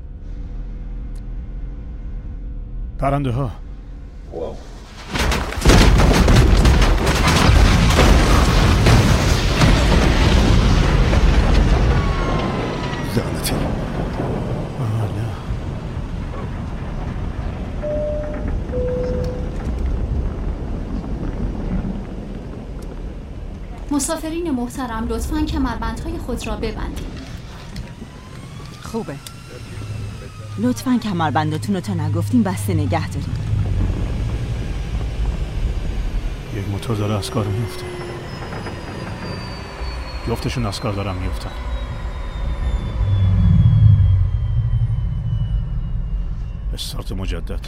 [SPEAKER 1] پرنده ها.
[SPEAKER 2] لعنتی.
[SPEAKER 9] مسافرین محترم، لطفاً کمربندهای خود را ببندید.
[SPEAKER 6] خوبه.
[SPEAKER 14] لطفاً کمربندتون رو تا نگفتیم بسته نگه داریم.
[SPEAKER 1] یک موتور داره از کار میفته. جفتشون از کار دارن میفتن. استارت مجدد.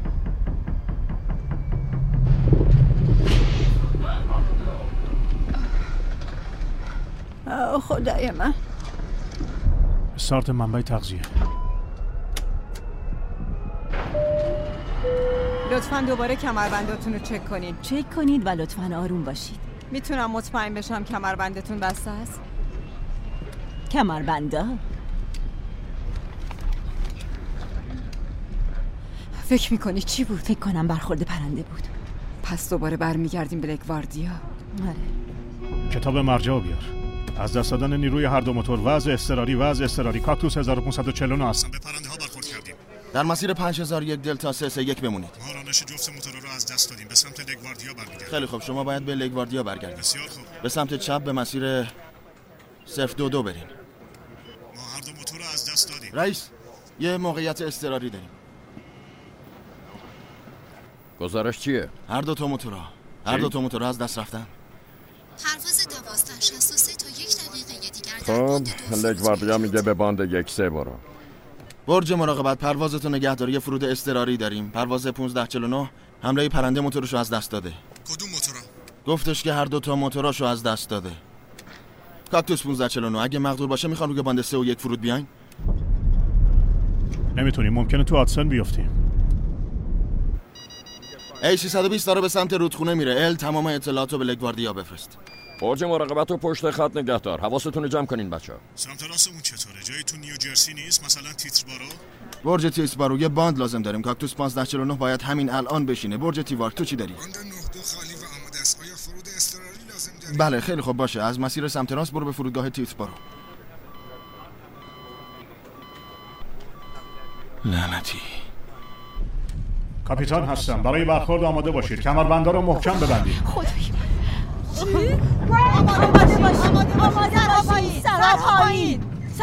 [SPEAKER 6] خدای من.
[SPEAKER 1] استارت منبع تغذیه.
[SPEAKER 6] لطفاً دوباره کمربندتون رو چک کنید.
[SPEAKER 14] چک کنید و لطفاً آروم باشید.
[SPEAKER 6] میتونم مطمئن بشم کمربندتون بسته است؟
[SPEAKER 14] کمربندا؟
[SPEAKER 6] فکر میکنی چی بود؟
[SPEAKER 14] فکر کنم برخورد پرنده بود.
[SPEAKER 6] پس دوباره برمیگردیم به لگواردیا.
[SPEAKER 14] آره.
[SPEAKER 1] کتاب مرجع بیار. از دست دادن نیروی هر دو موتور. وضع اضطراری. کاکتوس 1549 هستن.
[SPEAKER 3] به پرنده ها برخورد کردیم.
[SPEAKER 8] در مسیر 5001 دلتا 331 بمونید.
[SPEAKER 3] ما رانش جفت موتور رو از دست دادیم. به سمت لگواردیا برمیگردیم.
[SPEAKER 8] خیلی خوب، شما باید به لگواردیا برگردید.
[SPEAKER 3] بسیار خوب.
[SPEAKER 8] به سمت چپ به مسیر 022 برین.
[SPEAKER 3] ما هر دو موتور رو از دست دادیم.
[SPEAKER 8] رئیس، یه موقعیت اضطراری داریم.
[SPEAKER 13] گزارش چیه؟
[SPEAKER 8] هر دو تا موتورا از دست رفتن.
[SPEAKER 9] پرواز 1263 تا 1 دقیقه دیگر
[SPEAKER 13] خب لگواردیا میگه به باند 1-3 برو.
[SPEAKER 8] برج مراقبت، پروازتون نگهداری فرود اضطراری داریم. پرواز 1549 حمله پرنده موتورشو از دست داده.
[SPEAKER 12] کدوم موتورا؟
[SPEAKER 8] گفتش که هر دو تا موتوراشو از دست داده. کاکتوس 1549 اگه مقدور باشه میخوان روی باند 3 و 1 فرود بیاین.
[SPEAKER 1] نمیتونیم، ممکنه تو آدسن بیافتیم.
[SPEAKER 8] A320 داره به سمت رودخونه میره. تمام اطلاعاتو به لگواردیا بفرست.
[SPEAKER 13] برج مراقبت رو پشت خط نگهدار. حواستون رو جمع کنین بچه‌ها.
[SPEAKER 12] سمت راستمون چطوره؟ جایی تو نیوجرسی نیست؟ مثلا تیتربارو؟
[SPEAKER 8] برج تیتربارو یه باند لازم داریم. کاکتوس 1549 باید همین الان بشینه. برج تیوارک تو چی داری؟
[SPEAKER 12] باند 92 خالی و آماده است. آیا فرود اضطراری لازم داری؟
[SPEAKER 8] بله خیلی خوب باشه. از مسیر سمت راست برو به فرودگاه تیتربارو. لعنتی.
[SPEAKER 1] کاپیتان هستم. برای برخورد آماده باشید. کمربندا رو محکم ببندید.
[SPEAKER 20] خدای آماده باشید. سرا پایین.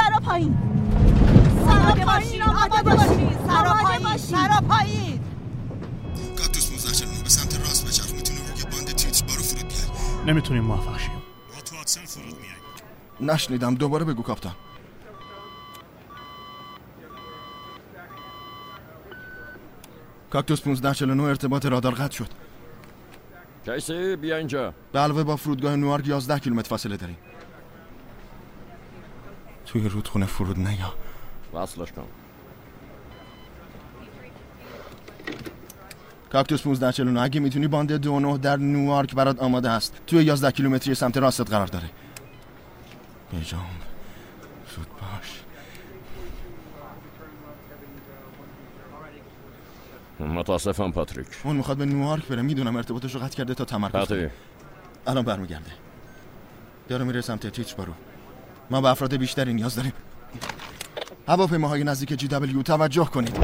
[SPEAKER 12] کاکتوس 1549 به سمت راست بچرخ. میتونی روی باند تیتربارو فرود بیای.
[SPEAKER 1] نمیتونیم موفق شیم.
[SPEAKER 12] ما تو آدسن فرود میایم.
[SPEAKER 8] نشنیدم، دوباره بگو کاپیتان. کاکتوس 1549 ارتباط رادار قطع شد.
[SPEAKER 13] کیسی بیا اینجا.
[SPEAKER 8] به علاوه با فرودگاه نوارک 11 کیلومتر فاصله داریم. توی رودخونه فرود نیا.
[SPEAKER 13] وصلش کن.
[SPEAKER 8] کاکتوس 1549 اگه میتونی باند 29 در نوارک برات آماده هست. توی 11 کیلومتری سمت راستت قرار داره. بجام زود باش.
[SPEAKER 13] متاسفم پاتریک.
[SPEAKER 8] اون میخواد به نوارک بره. میدونم ارتباطش رو قطع کرده تا تمرکز کنه. الان برمیگرده. داره میره سمت تیتربارو. ما به افراد بیشتری نیاز داریم. هواپیماهای نزدیک جی دبلیو توجه کنید.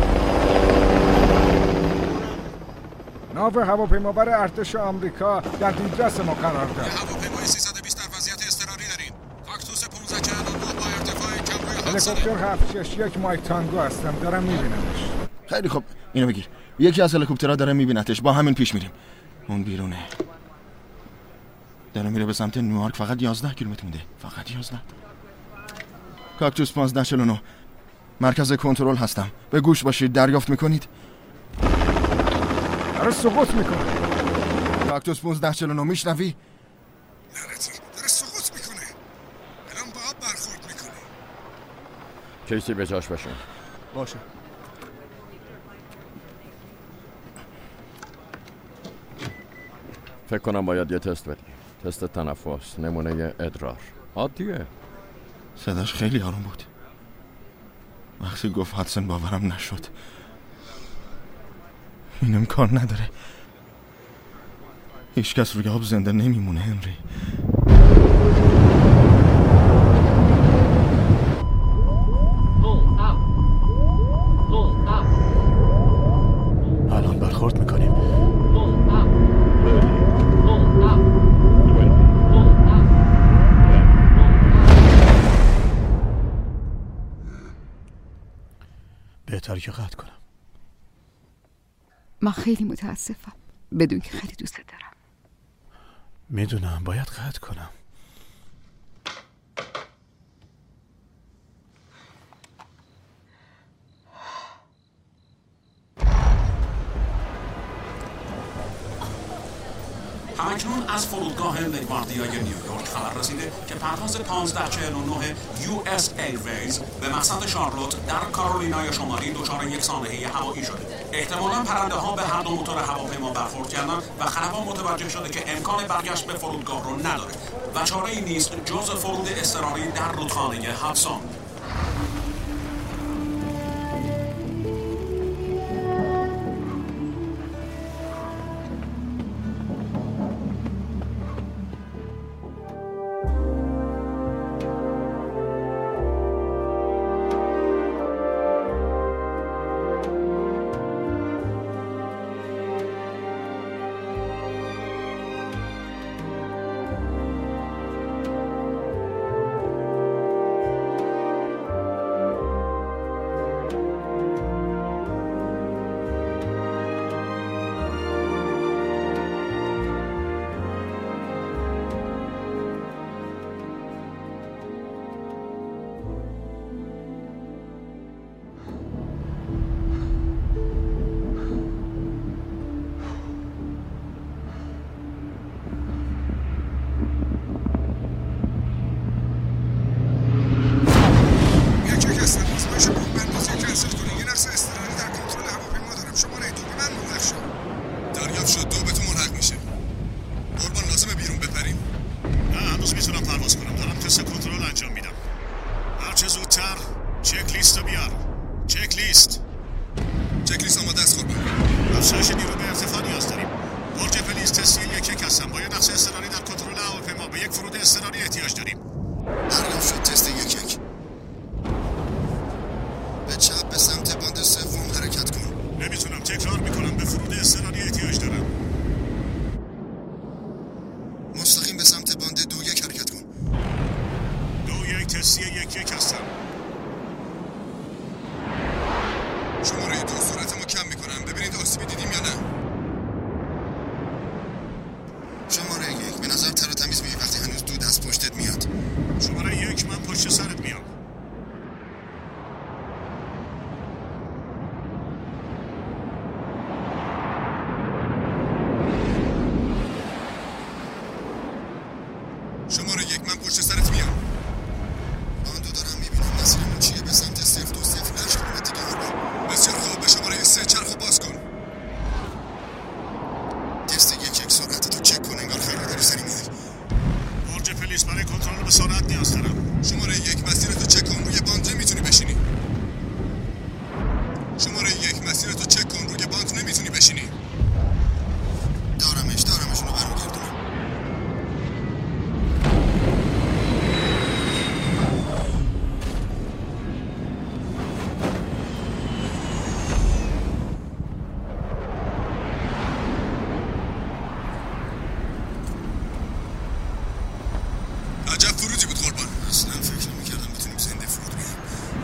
[SPEAKER 5] ناو هواپیمابر ارتش آمریکا در دیدرس ما قرار دارد.
[SPEAKER 12] هواپیمای 320 در وضعیت اضطراری داریم. کاکتوس 1549 با ارتفاع کم روی
[SPEAKER 5] هلیکوپتر 761 مایک تانگو هستم. دارم میبینمش.
[SPEAKER 8] خیلی خوب، اینو بگیر. یکی از هلیکوپترها داره میبینتش. با همین پیش میریم. اون بیرونه. داره میره به سمت نیویورک. فقط 11 کیلومتر مونده. فقط 11. کاکتوس 1549 مرکز کنترل هستم. به گوش باشید. دریافت میکنید؟
[SPEAKER 5] داره سقوط میکنه.
[SPEAKER 8] کاکتوس 1549 میشنوی؟
[SPEAKER 12] لعنتی داره سقوط میکنه. الان با آب برخورد میکنه.
[SPEAKER 13] کیسی به جاش بشین.
[SPEAKER 10] باشه.
[SPEAKER 13] فکر کنم باید یه تست بدی. تست تنفس، نمونه ادرار. عادیه.
[SPEAKER 8] صداش خیلی آروم بود. وقتی گفت هادسن باورم نشد. این امکان نداره. هیچ کس روی آب زنده نمیمونه هنری.
[SPEAKER 1] الان برخورد میکنیم. بهتره که قطع کنم.
[SPEAKER 11] من خیلی متاسفم. بدون که خیلی دوست دارم.
[SPEAKER 1] میدونم باید قطع کنم.
[SPEAKER 3] همکنون از فرودگاه لگواردیای نیویورک خبر رسیده که پرواز 1549 US Airways به مقصد شارلوت در کارولینای شمالی دچار یک سانحه هوایی شده. احتمالاً پرنده ها به هر دو موتور هواپیما برخورد کردند و خلبان متوجه شده که امکان برگشت به فرودگاه رو نداره و چاره‌ای نیست جز فرود اضطراری در رودخانه هادسون. نقش اضطراری در کنترل هواپیما. به یک فرود اضطراری احتیاج داریم.
[SPEAKER 8] دریافت شد. تست 1-1. به چپ به سمت باند سوم حرکت کن.
[SPEAKER 3] نمیتونم، تکرار میکنم، به فرود اضطراری احتیاج دارم.
[SPEAKER 8] مستقیم به سمت باند 2-1 حرکت کن.
[SPEAKER 3] 2-1 تستی 1-1 هستم.
[SPEAKER 8] شماره 2 سرعتمو کم میکنم. ببینید آسیبی دیدیم یا نه. شماره 1 به نظر تر و تمیز میای وقتی هنوز دود از پشتت میاد.
[SPEAKER 3] شماره 1 من پشت سرت میام.
[SPEAKER 8] شماره 1 من پشت سرت میام. باندو دارم میبینم. مسیرمون چیه؟ به سمت 020 کیلومتر دیگه هرگاه. بسیار خوب. به شماره 3 چرخو باز کن. تست 1-1 سرعتتو چک کن. انگار خیلی داری سری میای.
[SPEAKER 3] برج پلیس برای کنترل به سرعت نیاز دارم.
[SPEAKER 8] شماره 1 مسیرتو چک کن. روی باند نمیتونی بشینی. شماره 1 مسیرتو چک کن. روی باند نمیتونی بشینی. دارمش اونو برمیگردونم. عجب فرودی بود قربان. اصلا فکر نمی‌کردم بتونیم زنده فرود بیایم.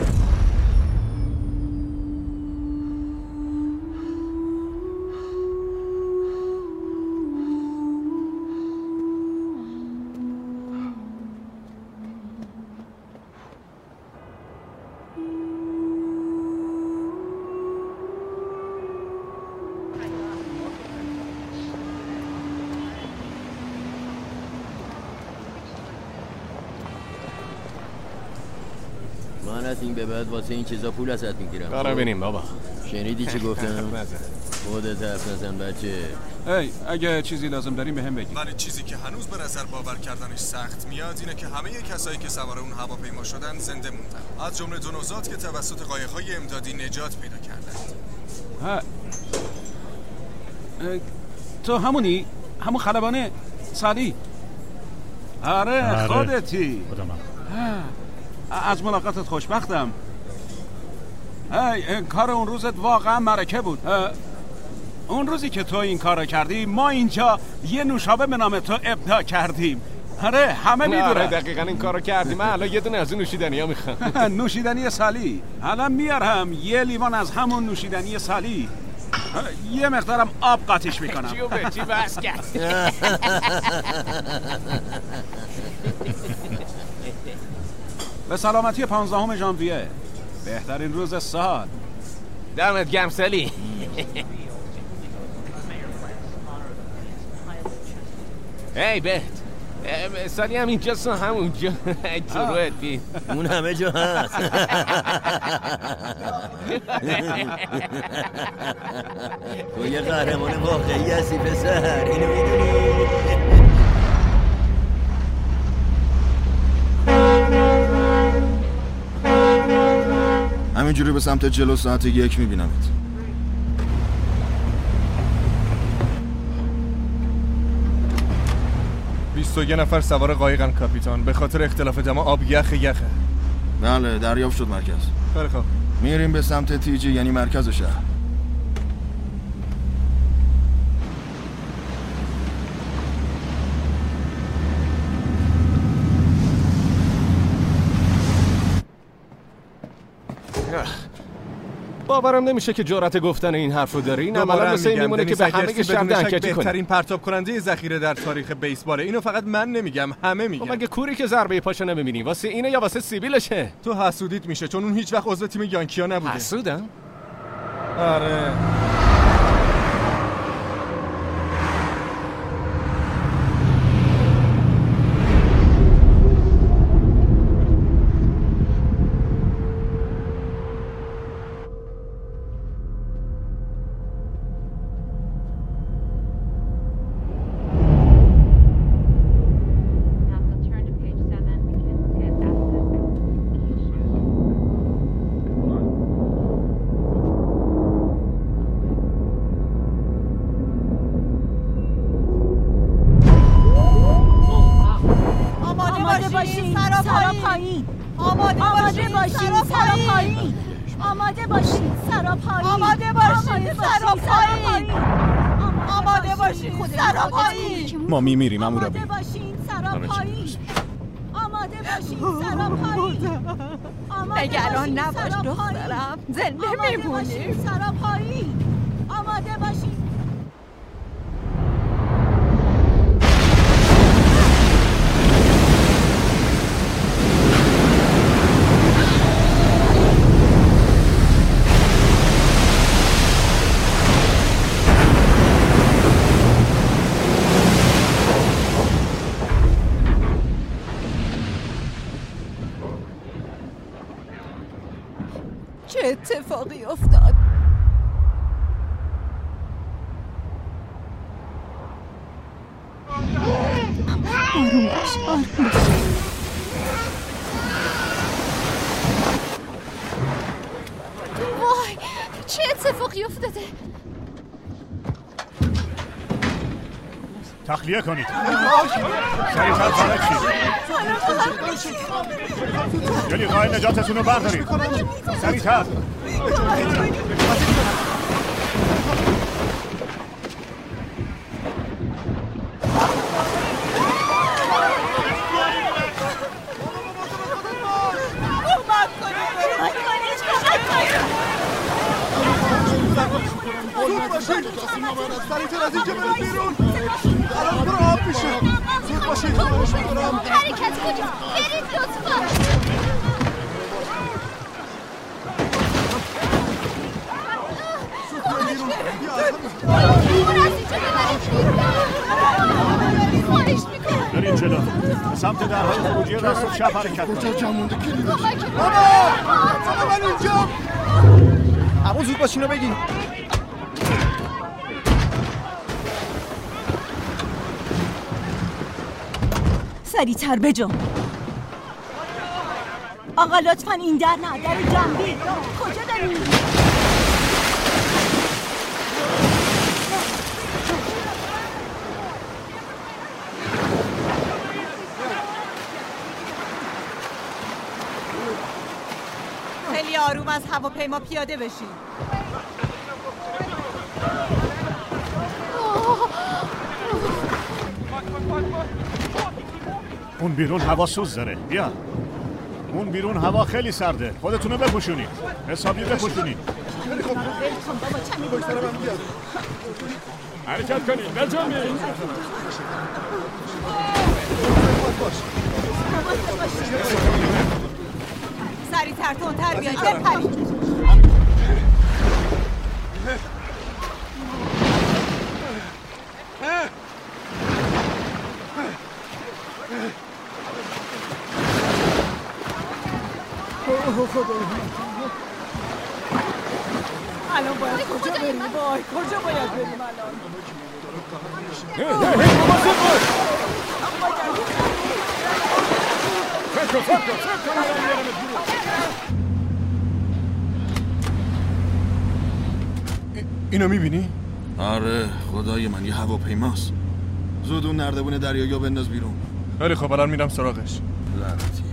[SPEAKER 17] من از این به بعد واسه این چیزا پول ازت میگیرم.
[SPEAKER 7] برو ببینیم بابا.
[SPEAKER 17] شنیدی چی گفتم؟ خودت حرف نزن بچه.
[SPEAKER 22] هی اگه چیزی لازم داریم بهم بگی.
[SPEAKER 10] ولی چیزی که هنوز به نظر باور کردنش سخت میاد اینه که همه کسایی که سوار اون هواپیما شدن زنده موندن، از جمله 2 نوزاد که توسط قایق‌های امدادی نجات پیدا کردند.
[SPEAKER 22] تو همونی؟ همون خلبانه سالی؟ آره خودتی. از ملاقاتت خوشبختم. کار اون روزت واقعا معرکه بود. اون روزی که تو این کارو کردی ما اینجا یه نوشابه به نام تو ابداع کردیم. آره همه میدونن.
[SPEAKER 7] آره دقیقاً این کارو کردیم. من الان یه دونه از این نوشیدنی‌ها میخوام.
[SPEAKER 22] نوشیدنی سالی. الان میارم یه لیوان از همون نوشیدنی سالی. یه مقدارم آب قاطیش میکنم.
[SPEAKER 7] چیو به چی بس کرد.
[SPEAKER 22] به سلامتی 15 ژانویه، بهترین روز سال.
[SPEAKER 7] دمت گرم سالی. ای بهت سالی هم اینجاست و همونجا. تو رویت بید
[SPEAKER 17] اون همه جا هست. تو یه قهرمان واقعی هستی پسر، اینو میدونی؟
[SPEAKER 8] همینجوری به سمت جلو ساعت 1 میبینمت.
[SPEAKER 10] یه نفر سوار قایقن کاپیتان. به خاطر اختلاف دما آب یخه.
[SPEAKER 8] بله دریافت شد مرکز.
[SPEAKER 10] خیلی خوب.
[SPEAKER 8] میریم به سمت تیجی یعنی مرکز شهر.
[SPEAKER 7] باورم نمیشه که جرأت گفتن این حرفو داری. این عملا مثل این میمونه که به همه شب دهنکجی کنی.
[SPEAKER 10] بهترین پرتاب کننده ذخیره در تاریخ بیسباله. اینو فقط من نمیگم، همه میگن.
[SPEAKER 7] مگه کوری که ضربه پاشو نمیبینی واسه اینه یا واسه سیبیلشه؟
[SPEAKER 10] تو حسودیت میشه چون اون هیچ وقت عضو تیم یانکیا نبوده.
[SPEAKER 7] حسودم؟
[SPEAKER 10] آره.
[SPEAKER 20] آماده باشین سرا پایین. آماده باشین سرا پایین. آماده باشین سرا پایین. آماده باشین سرا پایین. آماده باشین سرا پایین.
[SPEAKER 21] ما میمیریم عمو رابی.
[SPEAKER 20] آماده باشین سرا پایین. آماده باشین سرا پایین.
[SPEAKER 6] نگران نباش دخترم، زنده میمونی.
[SPEAKER 20] سرا پایین. آماده باشین.
[SPEAKER 6] چه اتفاقی افتاد؟
[SPEAKER 11] آروم باش، آروم باش.
[SPEAKER 9] وای چه اتفاقی افتاده؟
[SPEAKER 1] تخلیه کنید. سریعتر خارج شید. یعنی قایل نجاتتون رو بردارید. سریعتر.
[SPEAKER 9] سریعتر از اینجا برید بیرون. الان برو آب میشه. زود باشید خواهش میکنم. حرکت کنید. برید لطفا.
[SPEAKER 1] خواهش میکنم. برید جلو. به سمت درهای خروجی راست و چپ حرکت کنید.
[SPEAKER 9] کجا جا مونده کلید؟ بابا من اینجا.
[SPEAKER 21] عمو زود باشین رو بگین.
[SPEAKER 14] سریعتر بجو. آقا لطفا این در نه، در جنبی. کجا داری؟
[SPEAKER 20] خیلی آروم از هواپیما پیاده بشین.
[SPEAKER 1] اون بیرون هوا سوز داره. بیا. اون بیرون هوا خیلی سرده. خودتونو بپوشونید. حسابی بپوشونید.
[SPEAKER 19] حرکت کنید. بجنبید.
[SPEAKER 20] سریعتر تندتر بیاید بپرید. الان باید کجا بریم؟ وای کجا باید بریم الان؟
[SPEAKER 21] اینو میبینی؟
[SPEAKER 8] آره خدای من یه هواپیماست. زود اون نردبون دریایی بنداز بیرون.
[SPEAKER 21] خیلی خب الان میرم سراغش.
[SPEAKER 8] لعنتی.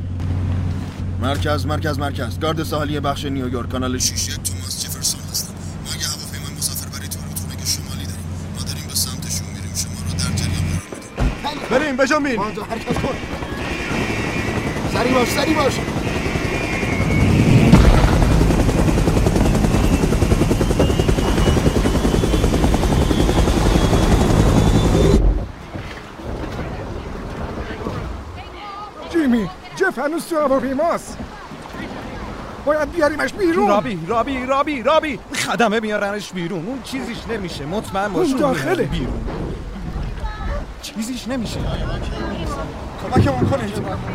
[SPEAKER 8] مرکز گارد ساحلی بخش نیویورک کانال 6 توماس جفرسون هستم. ما اگه هواپیما مسافر برای تورنتو شمالی داریم. ما داریم به سمتشون میریم. شما رو در جریان قرار میدیم.
[SPEAKER 21] بریم بجنبین.
[SPEAKER 9] حرکت کن. سریع باش.
[SPEAKER 12] جیمی جف هنوز تو هواپیماست. باید بیاریمش بیرون.
[SPEAKER 21] رابی خدمه بیارنش بیرون. اون چیزیش نمیشه. مطمئن باش.
[SPEAKER 12] اون داخله
[SPEAKER 21] بیرون. چیزیش نمیشه.
[SPEAKER 9] کمکمون کنید.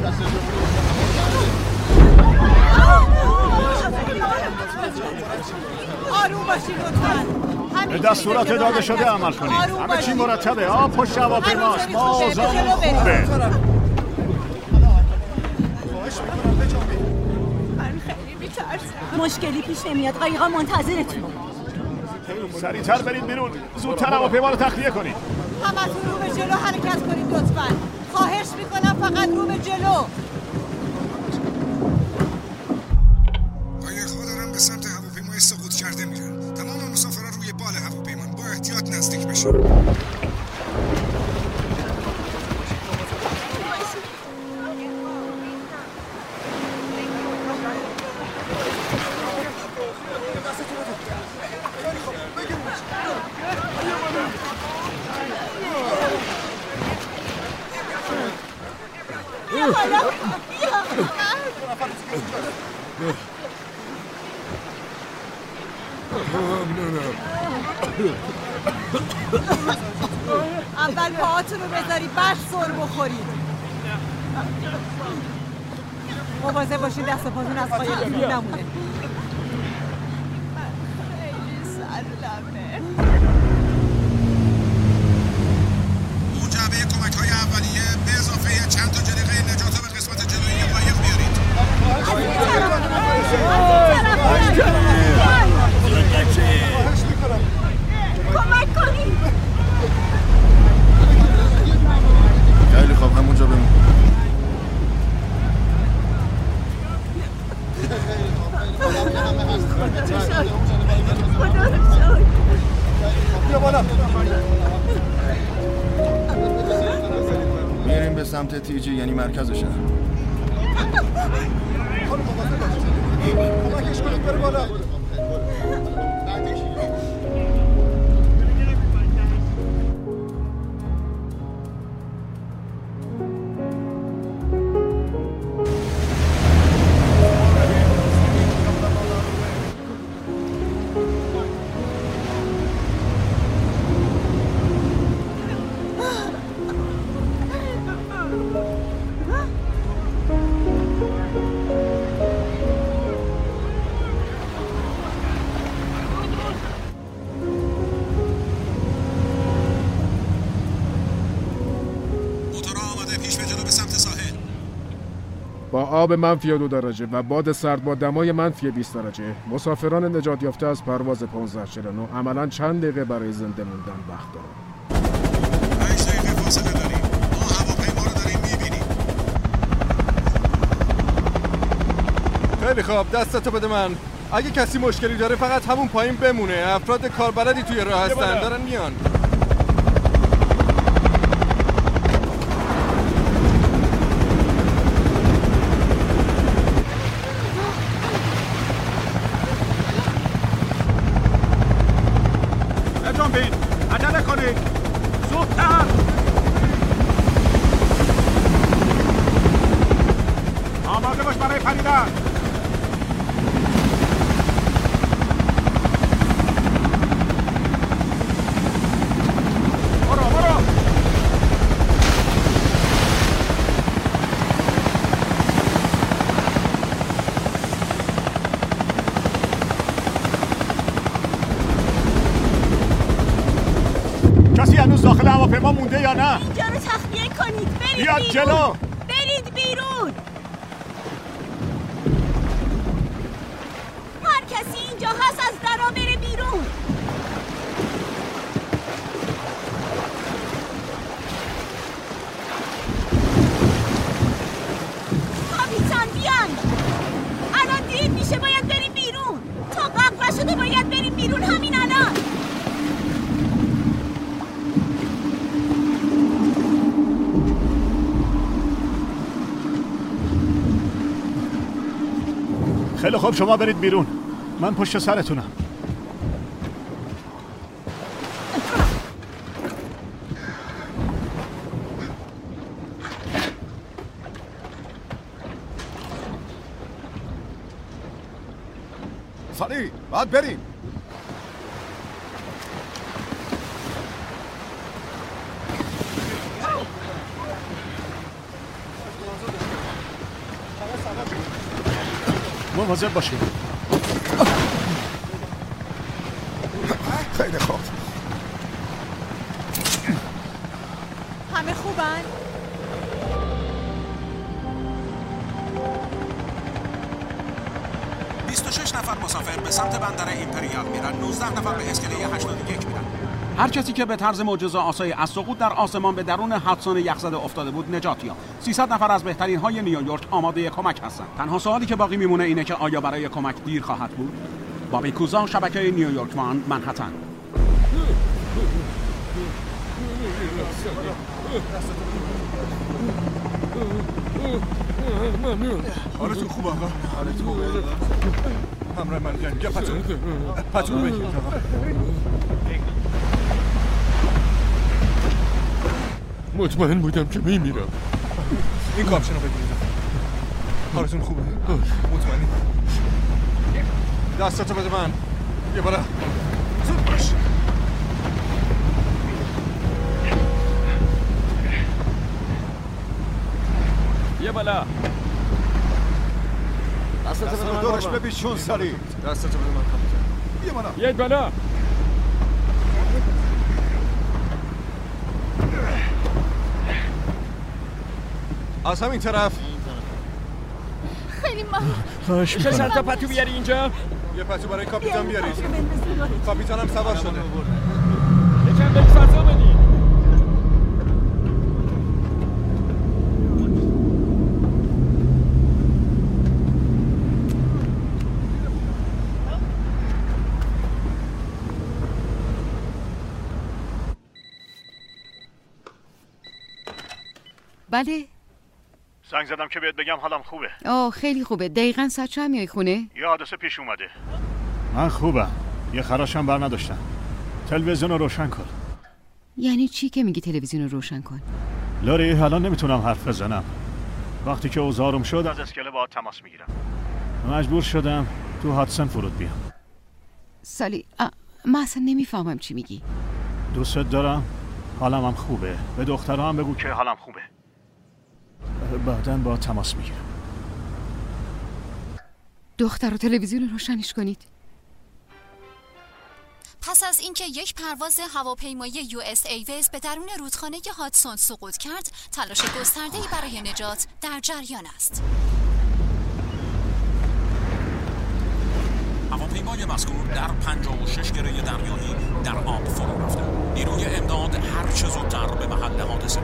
[SPEAKER 20] آروم باشید لطفاً.
[SPEAKER 1] به دستورات داده شده عمل کنید. همه چی مرتبه. پشت هواپیماست. بازمون خوبه.
[SPEAKER 14] مشکلی پیش نمیاد. قایقا منتظرتون.
[SPEAKER 1] سریعتر برید بیرون. زودتر هواپیما رو تخلیه کنید.
[SPEAKER 20] همتون رو به جلو حرکت کنید لطفاً. خواهش میکنم فقط رو به جلو.
[SPEAKER 12] قایق‌ها دارن به سمت هواپیمای سقوط کرده میرن. تمام مسافران روی بال هواپیمان با احتیاط نزدیک بشن.
[SPEAKER 20] اول پاهاتون رو بذاری بعد سر بخورید. مواظب باشید دست و پاتون از قایق دور نمونه. خیلی سرلمه.
[SPEAKER 12] جعبه کمک‌های اولیه به اضافه چند تا جلیقه نجات به قسمت جلویی قایق بیارید.
[SPEAKER 20] کمک کنید.
[SPEAKER 8] خیلی خوب همونجا بمون.
[SPEAKER 12] بیا بالا.
[SPEAKER 8] میریم به سمت تیجی یعنی مرکز شهر.
[SPEAKER 12] کمکش کنید بره بالا.
[SPEAKER 5] با آب منفی 2 درجه و باد سرد با دمای منفی 20 درجه مسافران نجات یافته از پرواز 1549 عملاً چند دقیقه برای زنده موندن وقت دارند.
[SPEAKER 12] 5 دقیقه فاصله داریم. ما هواپیما رو داریم می‌بینیم.
[SPEAKER 10] خیلی خوب دستتو بده من. اگه کسی مشکلی داره فقط همون پایین بمونه. افراد کاربلدی توی راه هستن دارن میان.
[SPEAKER 22] عجله کنید زودتر. آماده باش برای پریدن. برو کسی هنوز داخل هواپیما مونده یا نه؟
[SPEAKER 20] اینجا رو تخلیه کنید. برید
[SPEAKER 22] بیاد
[SPEAKER 20] بیرون.
[SPEAKER 22] جلو.
[SPEAKER 20] برید بیرون. هر کسی اینجا هست از درا بره بیرون. کاپیتان بیان. الان دیر میشه باید بریم بیرون. تا قبل نشده باید بریم بیرون همین الان.
[SPEAKER 1] خیلی خوب شما برید بیرون. من پشت سرتونم.
[SPEAKER 2] سالی باید بریم.
[SPEAKER 1] مواظب باشید.
[SPEAKER 2] خیلی خوب.
[SPEAKER 20] همه خوبن؟
[SPEAKER 3] نفر مسافر به سمت بندر ایمپریال میرن. 19 نفر به اسکله 81 میرن. هر کسی که به طرز معجزه آسایی از سقوط در آسمان به درون هاتسون یخزده افتاده بود نجات یافت. 300 نفر از بهترین های نیویورک آماده کمک هستند. تنها سوالی که باقی میمونه اینه که آیا برای کمک دیر خواهد بود؟ بابی کوزا، شبکه نیویورک وان، منهتن.
[SPEAKER 10] حالتون خوبه آقا؟ حالتون خوبه؟ همراه من بیان. یا پتون بگیر آقا.
[SPEAKER 19] مطمئن بودم که میمیرم.
[SPEAKER 10] این کاپشن رو بگیرید. حالتون خوبه؟ مطمئنی؟ دستاتو بده من. یه بالا. زود باش.
[SPEAKER 19] یه بالا.
[SPEAKER 2] دستاتو بده من. دورش بپیچون سریع.
[SPEAKER 10] دستاتو بده من کاپیتان.
[SPEAKER 2] یه بالا.
[SPEAKER 19] یک بالا.
[SPEAKER 10] از همین طرف.
[SPEAKER 20] خیلی ممنون.
[SPEAKER 19] خواهش می‌کنم. چند تا پتو بیاری اینجا؟
[SPEAKER 10] یه پتو برای کاپیتان بیارید. کاپیتانم سوار شده.
[SPEAKER 19] یکم بهش فضا بدید.
[SPEAKER 11] بله.
[SPEAKER 1] زنگ زدم که بهت بگم حالم خوبه.
[SPEAKER 11] خیلی خوبه. دقیقاً ساعت چند میای خونه؟
[SPEAKER 1] یه حادثه پیش اومده. من خوبم. یه خراشم بر نداشتم. تلویزیون رو روشن کن.
[SPEAKER 11] یعنی چی که میگی تلویزیون رو روشن کن؟
[SPEAKER 1] لوری حالا نمیتونم حرف بزنم. وقتی که اوضاعم شد از اسکله باهات تماس میگیرم. مجبور شدم تو هاتسون فرود بیام.
[SPEAKER 11] سالی من اصلا نمیفهمم چی میگی.
[SPEAKER 1] دوست دارم. حالم هم خوبه. به دخترها هم بگو که حالم خوبه. بعداً با تماس میگیرم.
[SPEAKER 11] دختر و تلویزیون رو روشنش کنید.
[SPEAKER 16] پس از اینکه یک پرواز هواپیمایی US Airways به درون رودخانه هاتسون سقوط کرد، تلاش گسترده‌ای برای نجات در جریان است.
[SPEAKER 3] هواپیمای مذکور در 56 گره دریایی در آب فرو رفته. نیروی امداد هر چه زودتر به محل حادثه.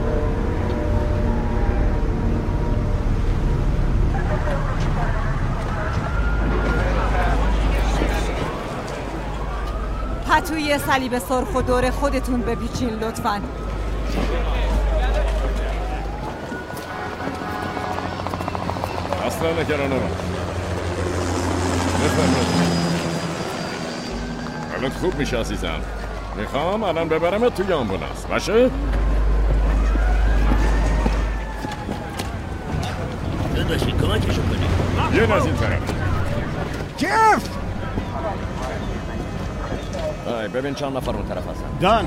[SPEAKER 6] پتوی صلیب سرخ و دور خودتون بپیچین لطفاً.
[SPEAKER 19] اصلا نگرانم. حالت خوب میشه عزیزم. میخوام الان ببرمت توی آمبولانس. باشه؟
[SPEAKER 17] داداشی کمکشو کنی.
[SPEAKER 19] یه از این طرف.
[SPEAKER 12] کیف!
[SPEAKER 13] ببین چند نفر اون طرف هستن.
[SPEAKER 1] دان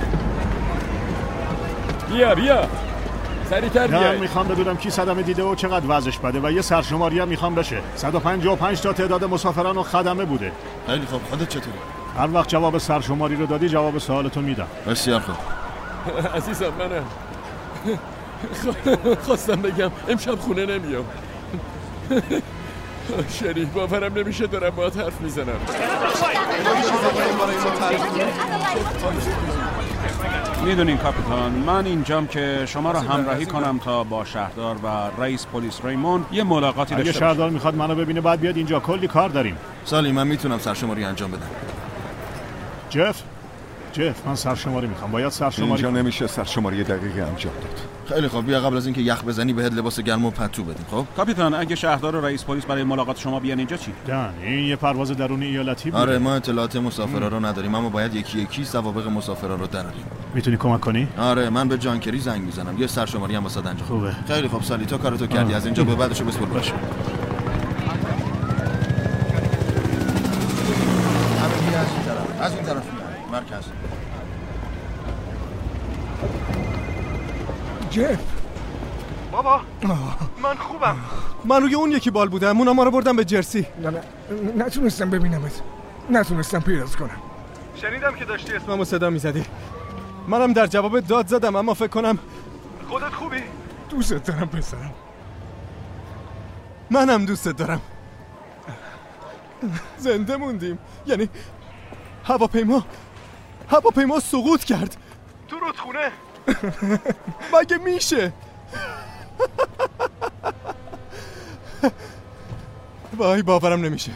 [SPEAKER 19] بیا سریعتر بیا.
[SPEAKER 1] من میخوام بدونم کی صدمه دیده و چقدر وضعش بده و یه سرشماری هم میخوام بشه. 155 تا تعداد مسافران و خدمه بوده.
[SPEAKER 8] خیلی خوب. خودت چطوری؟
[SPEAKER 1] هر وقت جواب سرشماری رو دادی جواب سوالتو میدم.
[SPEAKER 8] بسیار خوب.
[SPEAKER 19] عزیزم منم خواستم بگم امشب خونه نمیام. شریف باورم نمیشه دارم باهات حرف میزنم.
[SPEAKER 3] میدونین کاپیتان، من اینجام که شما رو همراهی کنم تا با شهردار و رئیس پلیس ریموند یه ملاقاتی داشته.
[SPEAKER 1] اگه شهردار میخواد منو ببینه بعد بیاد اینجا. کلی کار داریم.
[SPEAKER 8] سالی من میتونم سرشماری انجام بدم.
[SPEAKER 1] جف من سرشماری میخوام. باید سرشماری
[SPEAKER 2] اینجا نمیشه سرشماری دقیقی انجام داد.
[SPEAKER 8] خیلی خوب. بیا قبل از اینکه یخ بزنی بهت لباس گرم و پتو بدیم. خب
[SPEAKER 3] کاپیتان اگه شهردار و رئیس پلیس برای ملاقات شما بیان اینجا چی؟
[SPEAKER 1] این یه پرواز درونی ایالتی بود.
[SPEAKER 8] آره ما اطلاعات مسافرا رو نداریم اما باید یکی یکی سوابق مسافرا رو دراریم.
[SPEAKER 1] میتونی کمک کنی؟
[SPEAKER 8] آره من به جانکری زنگ میزنم. یه سرشماری هم واسه انجام.
[SPEAKER 1] خوبه.
[SPEAKER 8] خیلی خوب سالی تو کارتو کردی. از اینجا به بعدشو بسپر باشه. از این طرف مرکز.
[SPEAKER 10] جف بابا من خوبم. من روی اون یکی بال بودم. اونا ما رو بردن به جرسی.
[SPEAKER 12] نه نتونستم ببینمت. نتونستم پیدات کنم.
[SPEAKER 10] شنیدم که داشتی اسممو صدا میزدی. منم در جواب داد زدم اما فکر کنم خودت خوبی؟
[SPEAKER 12] دوستت دارم پسرم.
[SPEAKER 10] منم دوستت دارم. زنده موندیم. یعنی هواپیما هواپیما سقوط کرد تو رودخونه. مگه میشه؟ وای باورم نمیشه.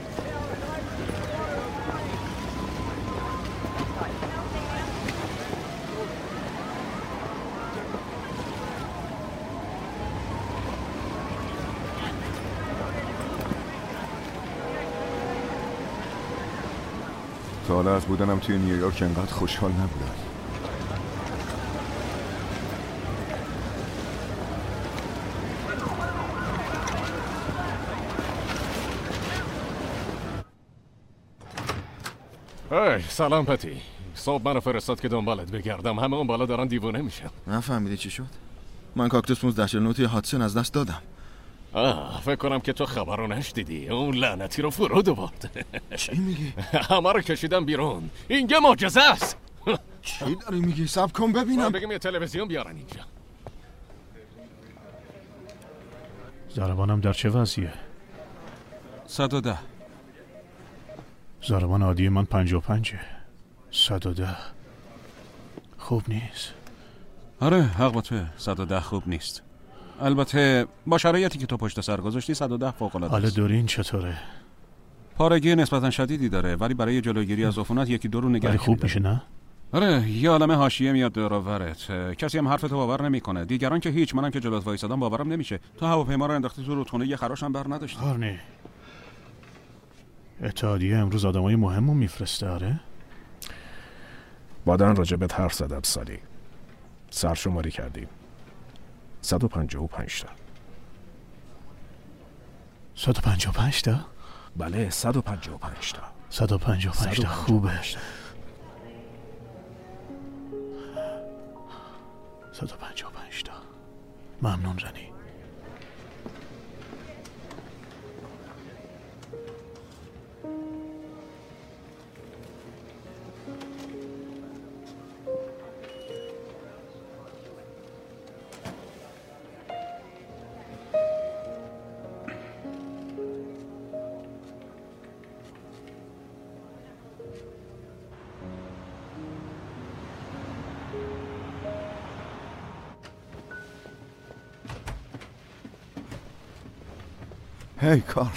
[SPEAKER 2] تا حالا از بودنم توی نیویورک انقدر خوشحال نبودم.
[SPEAKER 7] سلام پتی. صبح منو فرستاد که دنبالت بگردم. همه اون بالا دارن دیوونه میشن.
[SPEAKER 8] نفهمیدی چی شد؟ من کاکتوس 1549 توی هاتسون از دست دادم.
[SPEAKER 7] فکر کنم که تو خبر رو نشدیدی. اون لعنتی رو فرود آورد.
[SPEAKER 8] چی میگی؟
[SPEAKER 7] همه رو کشیدم بیرون. این یه معجزه است.
[SPEAKER 8] چی داری میگی؟ صبر کن ببینم.
[SPEAKER 7] بگم یه تلویزیون بیارن اینجا.
[SPEAKER 1] ضربانم در چه وضعیه؟
[SPEAKER 22] 110.
[SPEAKER 1] ضربان عادی من 55. 110 خوب نیست.
[SPEAKER 22] آره حق با توه. 110 خوب نیست. البته با شرایطی که تو پشت سر گذاشتی 110 فوق‌العاده است.
[SPEAKER 1] حال دورین چطوره؟
[SPEAKER 22] پارگی نسبتا شدیدی داره ولی برای جلوگیری از عفونت یکی دو رو نگه
[SPEAKER 1] ولی خوب میشه نه؟
[SPEAKER 22] آره یه عالمه حاشیه میاد دور و برت. کسی هم حرفتو باور نمیکنه. دیگران که هیچ. منم که جلوت وایسادم باورم نمیشه. تو هواپیما رو انداختی تو رودخونه یه خراش هم بر نداشتی.
[SPEAKER 1] آره. اتحادیه امروز آدمای مهمو میفرسته. آره
[SPEAKER 21] بعدن راجبت حرف زدم سالی. سرشماری کردیم 155 تا.
[SPEAKER 1] 155 تا؟
[SPEAKER 21] بله 155 تا.
[SPEAKER 1] 155 تا خوبه. 155 تا. ممنون رنی.
[SPEAKER 2] هی کارل.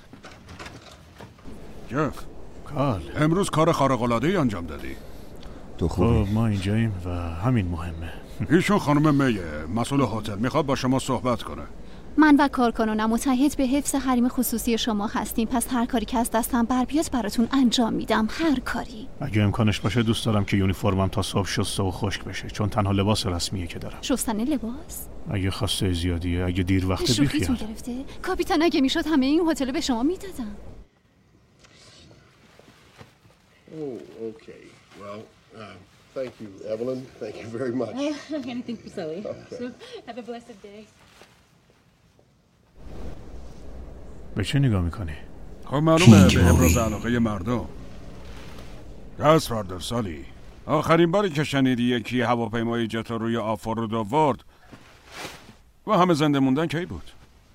[SPEAKER 22] جف
[SPEAKER 1] کارل
[SPEAKER 22] امروز کار خارق‌العاده‌ای انجام دادی.
[SPEAKER 2] تو خوبی؟
[SPEAKER 1] خب ما اینجاییم و همین مهمه.
[SPEAKER 22] ایشون خانم میه مسئول هتل میخواد با شما صحبت کنه.
[SPEAKER 16] من و کارکنانم متحد به حفظ حریم خصوصی شما هستیم. پس هر کاری که از دستم بر بیاد براتون انجام میدم. هر کاری.
[SPEAKER 1] اگه امکانش باشه دوست دارم که یونیفرمم تا صبح شسته و خشک بشه چون تنها لباس رسمیه که دارم.
[SPEAKER 16] شستن لباس؟
[SPEAKER 1] اگه خواسته زیادیه. اگه دیر وقته
[SPEAKER 16] بیخیال. گرفته؟ کاپیتان اگه میشد همه این هتل به شما میدادم.
[SPEAKER 15] Oh, okay. Well, thank you, Evelyn. Thank you very much.
[SPEAKER 18] Anything for Zoe.
[SPEAKER 15] Okay.
[SPEAKER 18] So, have a blessed day.
[SPEAKER 1] به چه نگاه میکنی؟
[SPEAKER 22] خب معلومه به ابراز علاقه مردم. دست بردار سالی. آخرین باری که شنیدی یکی هواپیمای جت روی آب فرود آورد و همه زنده موندن کی بود؟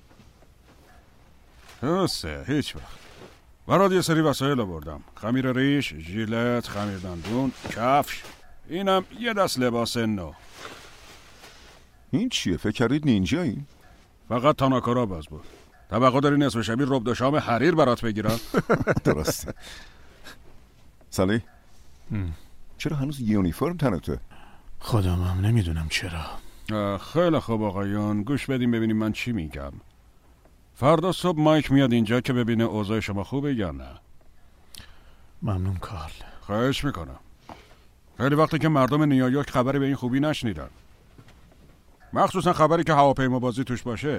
[SPEAKER 22] درسته هیچ وقت. برات یه سری وسایل آوردم. خمیر ریش، ژیلت، خمیر دندون، کفش. اینم یه دست لباس نو.
[SPEAKER 2] این چیه؟ فکر کردید نینجایی؟
[SPEAKER 22] فقط تاناکارا باز بود. توقع داری نصف شبی رب دو شام حریر برات بگیرم؟
[SPEAKER 2] درسته. سالی چرا هنوز یونیفرم تنته؟
[SPEAKER 1] خودم هم نمیدونم چرا.
[SPEAKER 22] خیلی خوب آقایان گوش بدیم ببینیم من چی میگم. فردا صبح مایک میاد اینجا که ببینه اوضاع شما خوبه یا نه.
[SPEAKER 1] ممنون کارل.
[SPEAKER 22] خواهش میکنم. خیلی وقتی که مردم نیویورک خبری به این خوبی نشنیدن. مخصوصا خبری که هواپیما بازی توش باشه.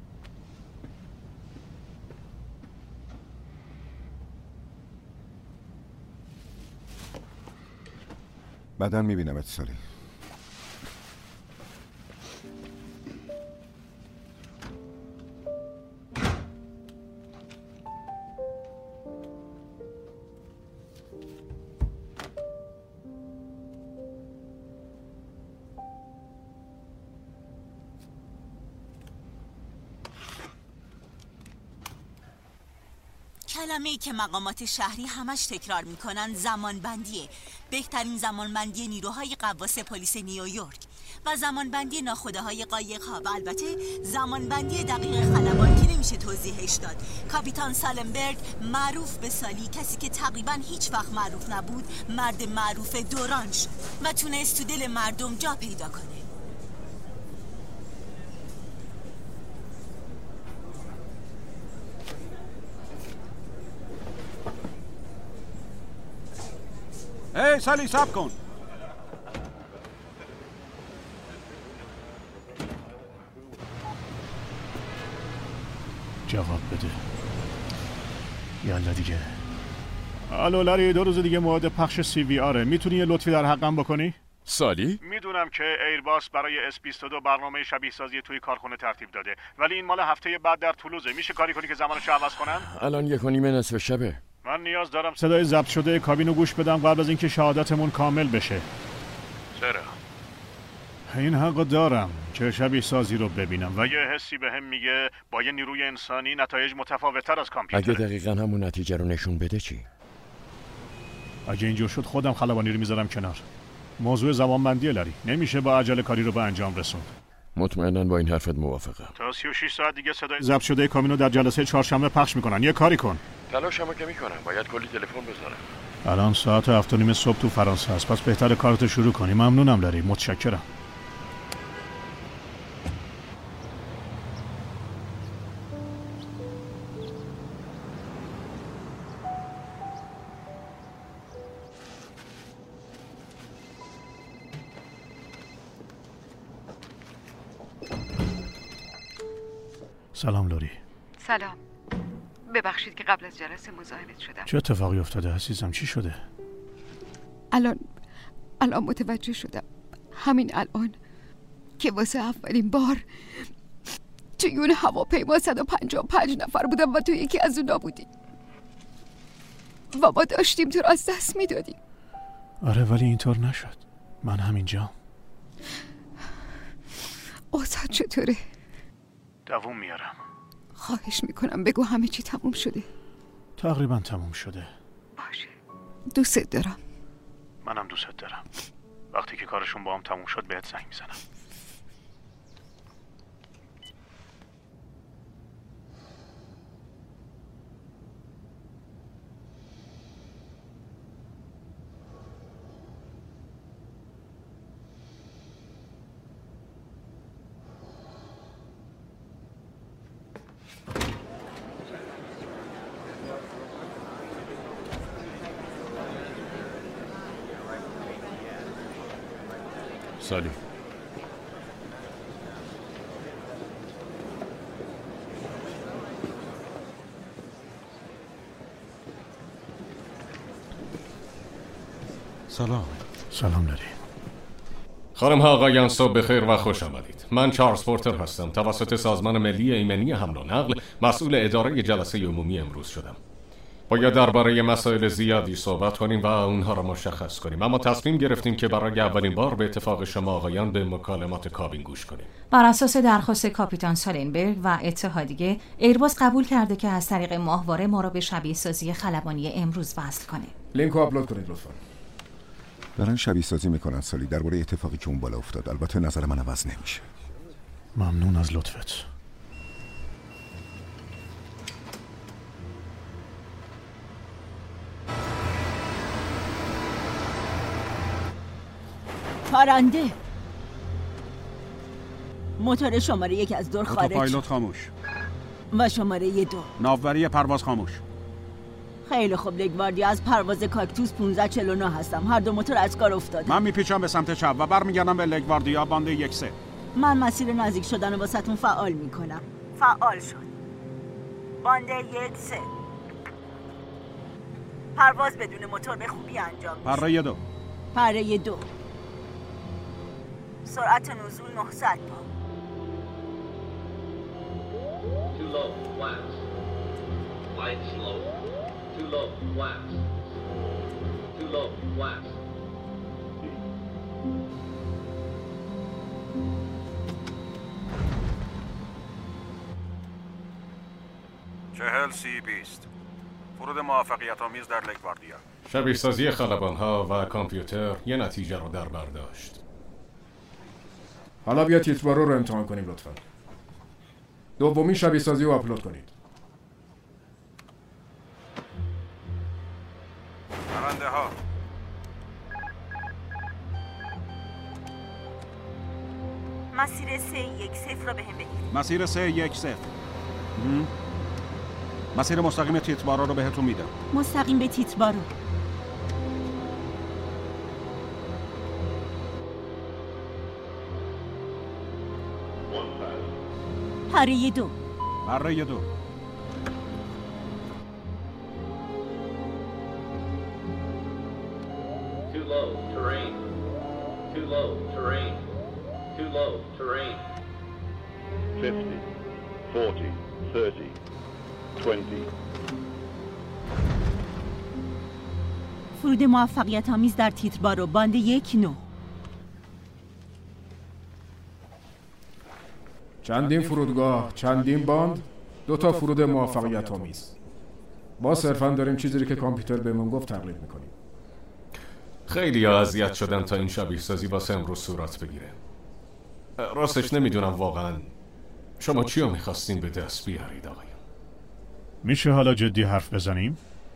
[SPEAKER 2] بعدن میبینم اتصالی.
[SPEAKER 14] کلمه‌ای که مقامات شهری همش تکرار میکنن زمانبندیه. بهترین زمانبندی نیروهای قواس پلیس نیویورک و زمانبندی ناخوده‌های قایق‌ها و البته زمانبندی دقیق خلبان که نمیشه توضیحش داد. کاپیتان سالنبرگ معروف به سالی، کسی که تقریبا هیچ وقت معروف نبود، مرد معروف دوران شد و تونست تو دل مردم جا پیدا کنه.
[SPEAKER 22] هی سالی صبر کن.
[SPEAKER 1] جواب بده. یالا دیگه. الو لاری، 2 روز دیگه موعد پخش CVR. میتونی یه لطفی در حقم بکنی؟
[SPEAKER 19] سالی؟
[SPEAKER 1] میدونم که ایرباس برای S22 برنامه شبیه سازی توی کارخونه ترتیب داده، ولی این مال هفته بعد در تولوزه. میشه کاری کنی که زمانشو عوض کنن؟
[SPEAKER 19] الان 1:30 نصف شبه.
[SPEAKER 1] من نیاز دارم صدای ضبط شده کابینو گوش بدم قبل از اینکه شهادتمون کامل بشه.
[SPEAKER 19] چرا؟
[SPEAKER 1] این حقو دارم که شبیه سازی رو ببینم و یه حسی بهم میگه با یه نیروی انسانی نتایج متفاوت‌تر از کامپیوتر.
[SPEAKER 19] اگه دقیقاً همون نتیجه رو نشون بده چی؟
[SPEAKER 1] اگه اینجور شد خودم خلبانی رو میذارم کنار. موضوع زمانبندی لری، نمیشه با عجله کاری رو به انجام رسوند.
[SPEAKER 19] مطمئناً با این حرفت موافقم.
[SPEAKER 1] تا 36 ساعت دیگه صدای ضبط شده کامینو در جلسه چهارشنبه پخش میکنن. یه کاری کن.
[SPEAKER 19] تلاشمو که میکنم، باید کلی تلفن بزنم.
[SPEAKER 1] الان ساعت 7:30 صبح تو فرانسه است، پس بهتره کارتو شروع کنی. ممنونم لری، متشکرم. سلام لوری.
[SPEAKER 11] سلام. ببخشید که قبل از جلسه مزاحمت شدم.
[SPEAKER 1] چه اتفاقی افتاده عزیزم؟ چی شده؟
[SPEAKER 11] الان متوجه شدم. همین الان که واسه اولین بار توی اون هواپیما 155 نفر بودم و تو یکی از اونا بودی و ما داشتیم تو رو از دست میدادیم.
[SPEAKER 1] آره ولی اینطور نشد. من همینجا.
[SPEAKER 11] اوضاع چطوره؟
[SPEAKER 1] دووم میارم.
[SPEAKER 11] خواهش میکنم بگو همه چی تموم شده.
[SPEAKER 1] تقریبا تموم شده.
[SPEAKER 11] باشه. دوست دارم.
[SPEAKER 1] منم دوست دارم. وقتی که کارشون با هم تموم شد بهت زنگ میزنم.
[SPEAKER 19] سالی
[SPEAKER 1] سلام لری.
[SPEAKER 7] خانم ها آقایان، صبح بخیر و خوش آمدید. من چارلز پورتر هستم. توسط سازمان ملی ایمنی حمل و نقل مسئول اداره جلسه عمومی امروز شدم. باید درباره مسائل زیادی صحبت کنیم و اونها را مشخص کنیم، اما تصمیم گرفتیم که برای اولین بار به اتفاق شما آقایان به مکالمات کابین گوش کنیم.
[SPEAKER 4] بر اساس درخواست کاپیتان سالنبرگ و اتحادیه، ایرباس قبول کرده که از طریق ماهواره ما را به شبیه سازی خلبانی امروز وصل کنه.
[SPEAKER 5] لینک رو آپلود کنید لطفاً.
[SPEAKER 2] دارن شبیه سازی میکنن سالی درباره اتفاقی که اون بالا افتاد. البته نظر من عوض نمیشه.
[SPEAKER 1] ممنون از لطفت.
[SPEAKER 20] پرنده موتور شماره 1 از دور خارج.
[SPEAKER 22] اتوپایلوت خاموش.
[SPEAKER 20] و شماره 2
[SPEAKER 22] ناوبری پرواز خاموش.
[SPEAKER 20] خیلی خوب لگواردی، از پرواز کاکتوس 1549 هستم. هر دو موتور از کار افتاده.
[SPEAKER 22] من میپیچم به سمت چپ و برمیگردم به لگواردیا باند 1-3.
[SPEAKER 20] من مسیر نزدیک شدن واسهتون فعال میکنم. فعال شد. باند 1-3. پرواز بدون موتور به خوبی انجام میشه.
[SPEAKER 22] پره 2.
[SPEAKER 20] پره 2. سرعت نزول 900 پا.
[SPEAKER 9] Too low, flaps. Light slow. Too low, flaps. Too low, flaps.
[SPEAKER 22] چهل 30-20. فرود موفقیت آمیز در لگواردیا.
[SPEAKER 7] شبیه سازی خلبان‌ها و کامپیوتر یه نتیجه رو در بر داشت.
[SPEAKER 5] حالا بیا تیتربارو رو امتحان کنیم لطفا. دومین شبیه سازی رو آپلود کنید.
[SPEAKER 22] پرنده ها
[SPEAKER 14] مسیر 310 رو بهم بگید.
[SPEAKER 22] مسیر 310. مسیر مستقیم تیتربارو رو بهتون میدم.
[SPEAKER 14] مستقیم به تیتربارو. پاره 2.
[SPEAKER 22] پاره 2.
[SPEAKER 9] Too low terrain. Too low terrain. Too low terrain.
[SPEAKER 6] 50, 40, 30, 20.
[SPEAKER 14] فرود موفقیت آمیز در تیتربارو باند 1-9.
[SPEAKER 5] چندین فرودگاه، چندین باند، 2 فرود موفقیت آمیز. ما صرفا داریم چیزی رو که کامپیوتر بهمون گفت تقلید میکنیم.
[SPEAKER 7] خیلی اذیت شدن تا این شبیه سازی واسه امروز صورت بگیره. راستش نمیدونم واقعا شما چی رو میخواستین به دست بیارید آقایون.
[SPEAKER 1] میشه حالا جدی حرف بزنیم؟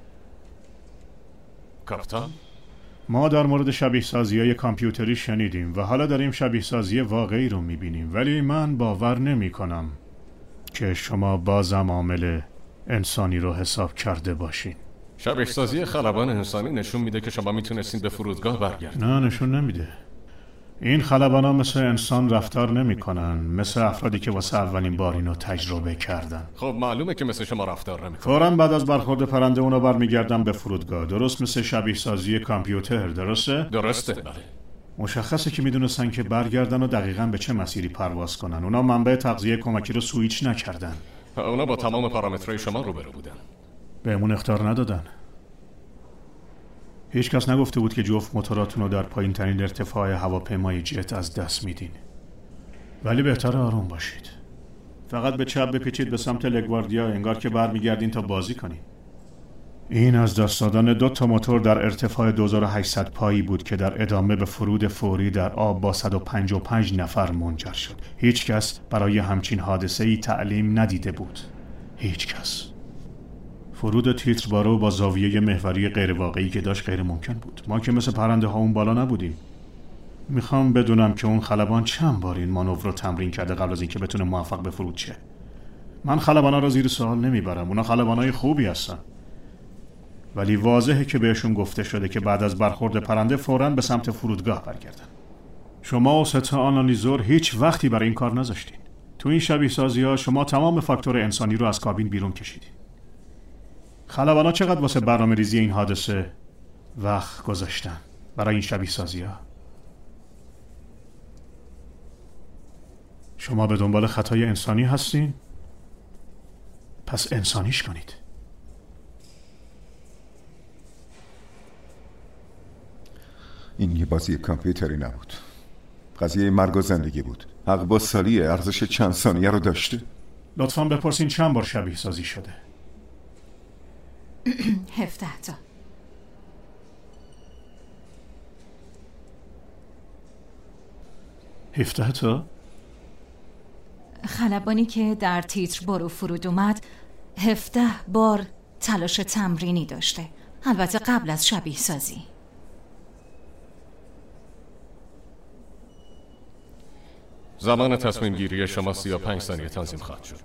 [SPEAKER 7] کاپیتان؟
[SPEAKER 1] ما در مورد شبیه سازی های کامپیوتری شنیدیم و حالا داریم شبیه سازی واقعی رو میبینیم، ولی من باور نمی کنم که شما بازم عامل انسانی رو حساب کرده باشین.
[SPEAKER 7] شبیه سازی خلبان انسانی نشون میده که شما میتونستین به فرودگاه برگردید.
[SPEAKER 1] نه نشون نمیده. این خلبانا مثل انسان رفتار نمی کنن، مثل افرادی که واسه اولین بار اینو تجربه کردن.
[SPEAKER 7] خب معلومه که مثل شما رفتار نمی کنن.
[SPEAKER 1] فوراً بعد از برخورد پرنده اونا برمیگردن به فرودگاه، درست مثل شبیه سازی کامپیوتر، درسته؟
[SPEAKER 7] درسته، بله.
[SPEAKER 1] مشخصه که میدونستن که برگردن و دقیقاً به چه مسیری پرواز کنن. اونا منبع تغذیه کمکی رو سویچ نکردن.
[SPEAKER 7] اونا با تمام پارامترهای شما روبرو بودن.
[SPEAKER 1] بهمون اخطار ندادن. هیچ کس نگفته بود که جفت موتوراتون رو در پایین ترین ارتفاع هواپیمای جت از دست میدین. ولی بهتره آروم باشید. فقط به چپ بپیچید به سمت لگواردیا، انگار که برمیگردین تا بازی کنین. این از دست دادن 2 موتور در ارتفاع 2800 پایی بود که در ادامه به فرود فوری در آب با 155 نفر منجر شد. هیچ کس برای همچین حادثه‌ای تعلیم ندیده بود. هیچ کس. فرود تیتربارو با زاویه محوری غیر واقعی که داشت غیر ممکن بود. ما که مثل پرنده ها اون بالا نبودیم. میخوام بدونم که اون خلبان چند بار این مانور رو تمرین کرده قبل از اینکه بتونه موفق به فرود شه. من خلبانا رو زیر سوال نمیبرم، اونا خلبانای خوبی هستن. ولی واضحه که بهشون گفته شده که بعد از برخورد پرنده فوراً به سمت فرودگاه برگردن. شما و 3 آنالیزور هیچ وقتی برای این کار نذاشتین. تو این شبیه سازی‌ها شما تمام فاکتور انسانی رو از کابین بیرون کشیدین. خلبانا چقدر واسه برنامه ریزی این حادثه وقت گذاشتن برای این شبیه سازی ها؟ شما به دنبال خطای انسانی هستین؟ پس انسانیش کنید.
[SPEAKER 2] این یه بازی کامپیوتری نبود. قضیه مرگ و زندگی بود. اقباس سالی ارزش چند ثانیه رو داشته.
[SPEAKER 1] لطفاً بپرسین چند بار شبیه سازی شده.
[SPEAKER 4] 17 تا.
[SPEAKER 1] هفته تا؟
[SPEAKER 4] خلبانی که در تیتربارو فرود اومد 17 بار تلاش تمرینی داشته، البته قبل از شبیه سازی.
[SPEAKER 7] زمان تصمیم گیری شما 35 ثانیه تنظیم خواهد شد.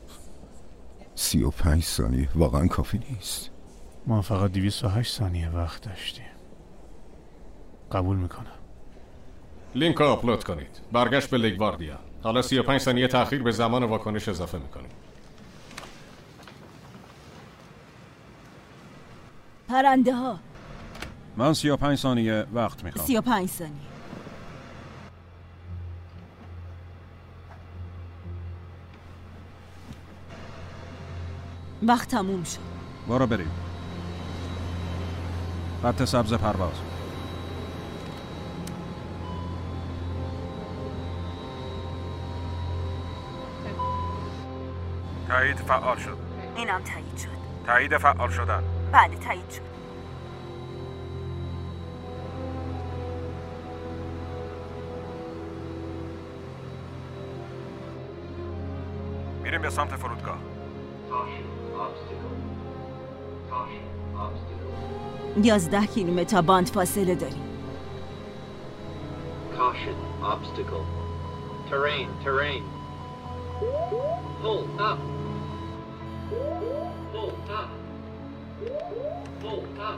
[SPEAKER 2] 35 ثانیه واقعا کافی نیست.
[SPEAKER 1] ما فقط 208 ثانیه وقت داشتیم. قبول میکنم.
[SPEAKER 7] لینک رو آپلود کنید. برگشت به لگواردیا. حالا 35 ثانیه تأخیر به زمان واکنش اضافه میکنیم.
[SPEAKER 14] پرنده ها.
[SPEAKER 22] من 35 ثانیه وقت میخوام.
[SPEAKER 14] 35 ثانیه. وقت تموم شد.
[SPEAKER 22] برو بریم. خط سبز پرواز. تایید فعال شد.
[SPEAKER 14] اینم تایید شد.
[SPEAKER 22] تایید فعال شدن.
[SPEAKER 14] بله تایید شد.
[SPEAKER 21] میریم به سمت فرودگاه.
[SPEAKER 14] 11 کیلومتر تا باند فاصله داریم.
[SPEAKER 9] Caution, obstacle. Terrain, terrain. Pull up. Pull up. Pull up.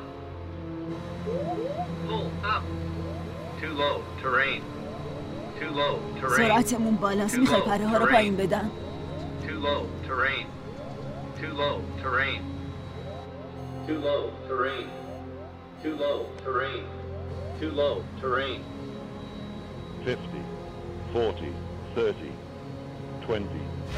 [SPEAKER 9] Pull up. Too low, terrain. Too low, terrain.
[SPEAKER 14] سرعتمون بالاست، میخوای پره ها رو پایین بدم؟
[SPEAKER 9] Too low, terrain. Too low, terrain. Too low, terrain. Too low, terrain. Too low, terrain.
[SPEAKER 6] 50, 40, 30, 20.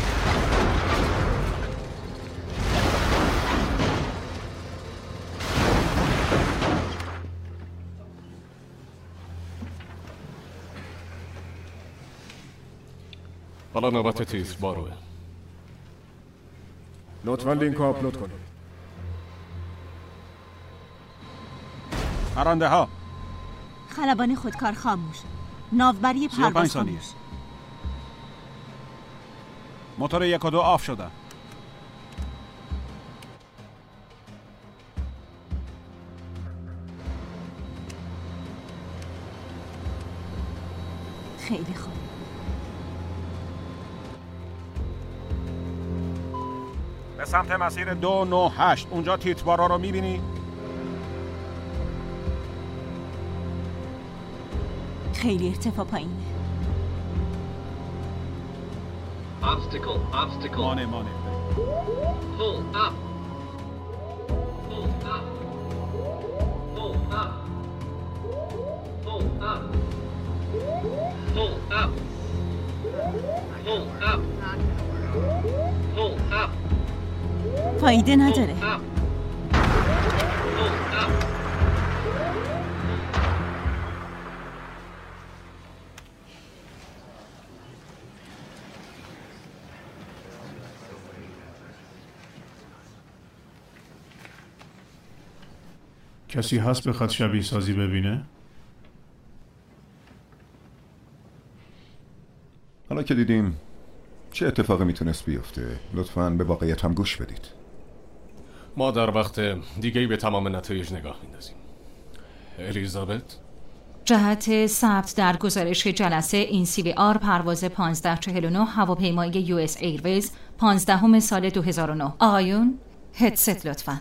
[SPEAKER 7] حالا نوبت تیتر باروه.
[SPEAKER 5] لطفا لینک رو آپلود کنید.
[SPEAKER 22] پرنده ها
[SPEAKER 14] خلبان خودکار خاموش. ناوبری
[SPEAKER 22] 35
[SPEAKER 14] پرواز
[SPEAKER 22] ثانیه.
[SPEAKER 14] خاموش.
[SPEAKER 22] موتور 1 و 2 آف شدن.
[SPEAKER 14] خیلی خوب.
[SPEAKER 22] به سمت مسیر 298 اونجا تیتبارا رو میبینی؟
[SPEAKER 14] خیلی ارتفاع پایینه.
[SPEAKER 9] Obstacle, obstacle.
[SPEAKER 22] مانه.
[SPEAKER 9] Pull up. Pull up. Pull up. Pull up. Pull up. Pull up. Pull up.
[SPEAKER 14] فایده نداره.
[SPEAKER 9] Pull up. Pull up.
[SPEAKER 1] کسی هست بخواد شبیه سازی ببینه؟
[SPEAKER 2] حالا که دیدیم چه اتفاقی میتونست بیفته، لطفاً به واقعیت هم گوش بدید.
[SPEAKER 7] ما در وقت دیگه‌ای به تمام نتایج نگاه میندازیم. الیزابت؟
[SPEAKER 4] جهت ثبت در گزارش جلسه این CVR پرواز 1549 هواپیمای US Airways 15 سال 2009. آقایون هدست لطفاً.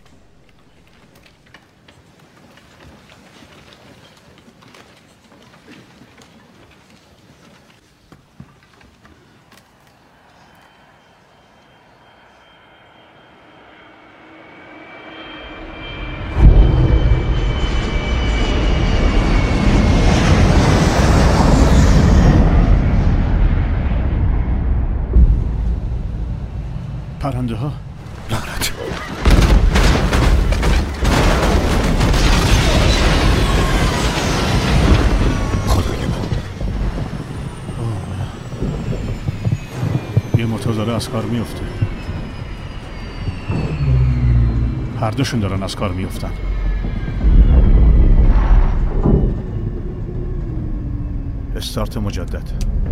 [SPEAKER 1] پرنده ها
[SPEAKER 2] لعنت. خدای من.
[SPEAKER 1] یه موتور داره از کار میفته. هر دوشون دارن از کار میفتن. استارت مجدد.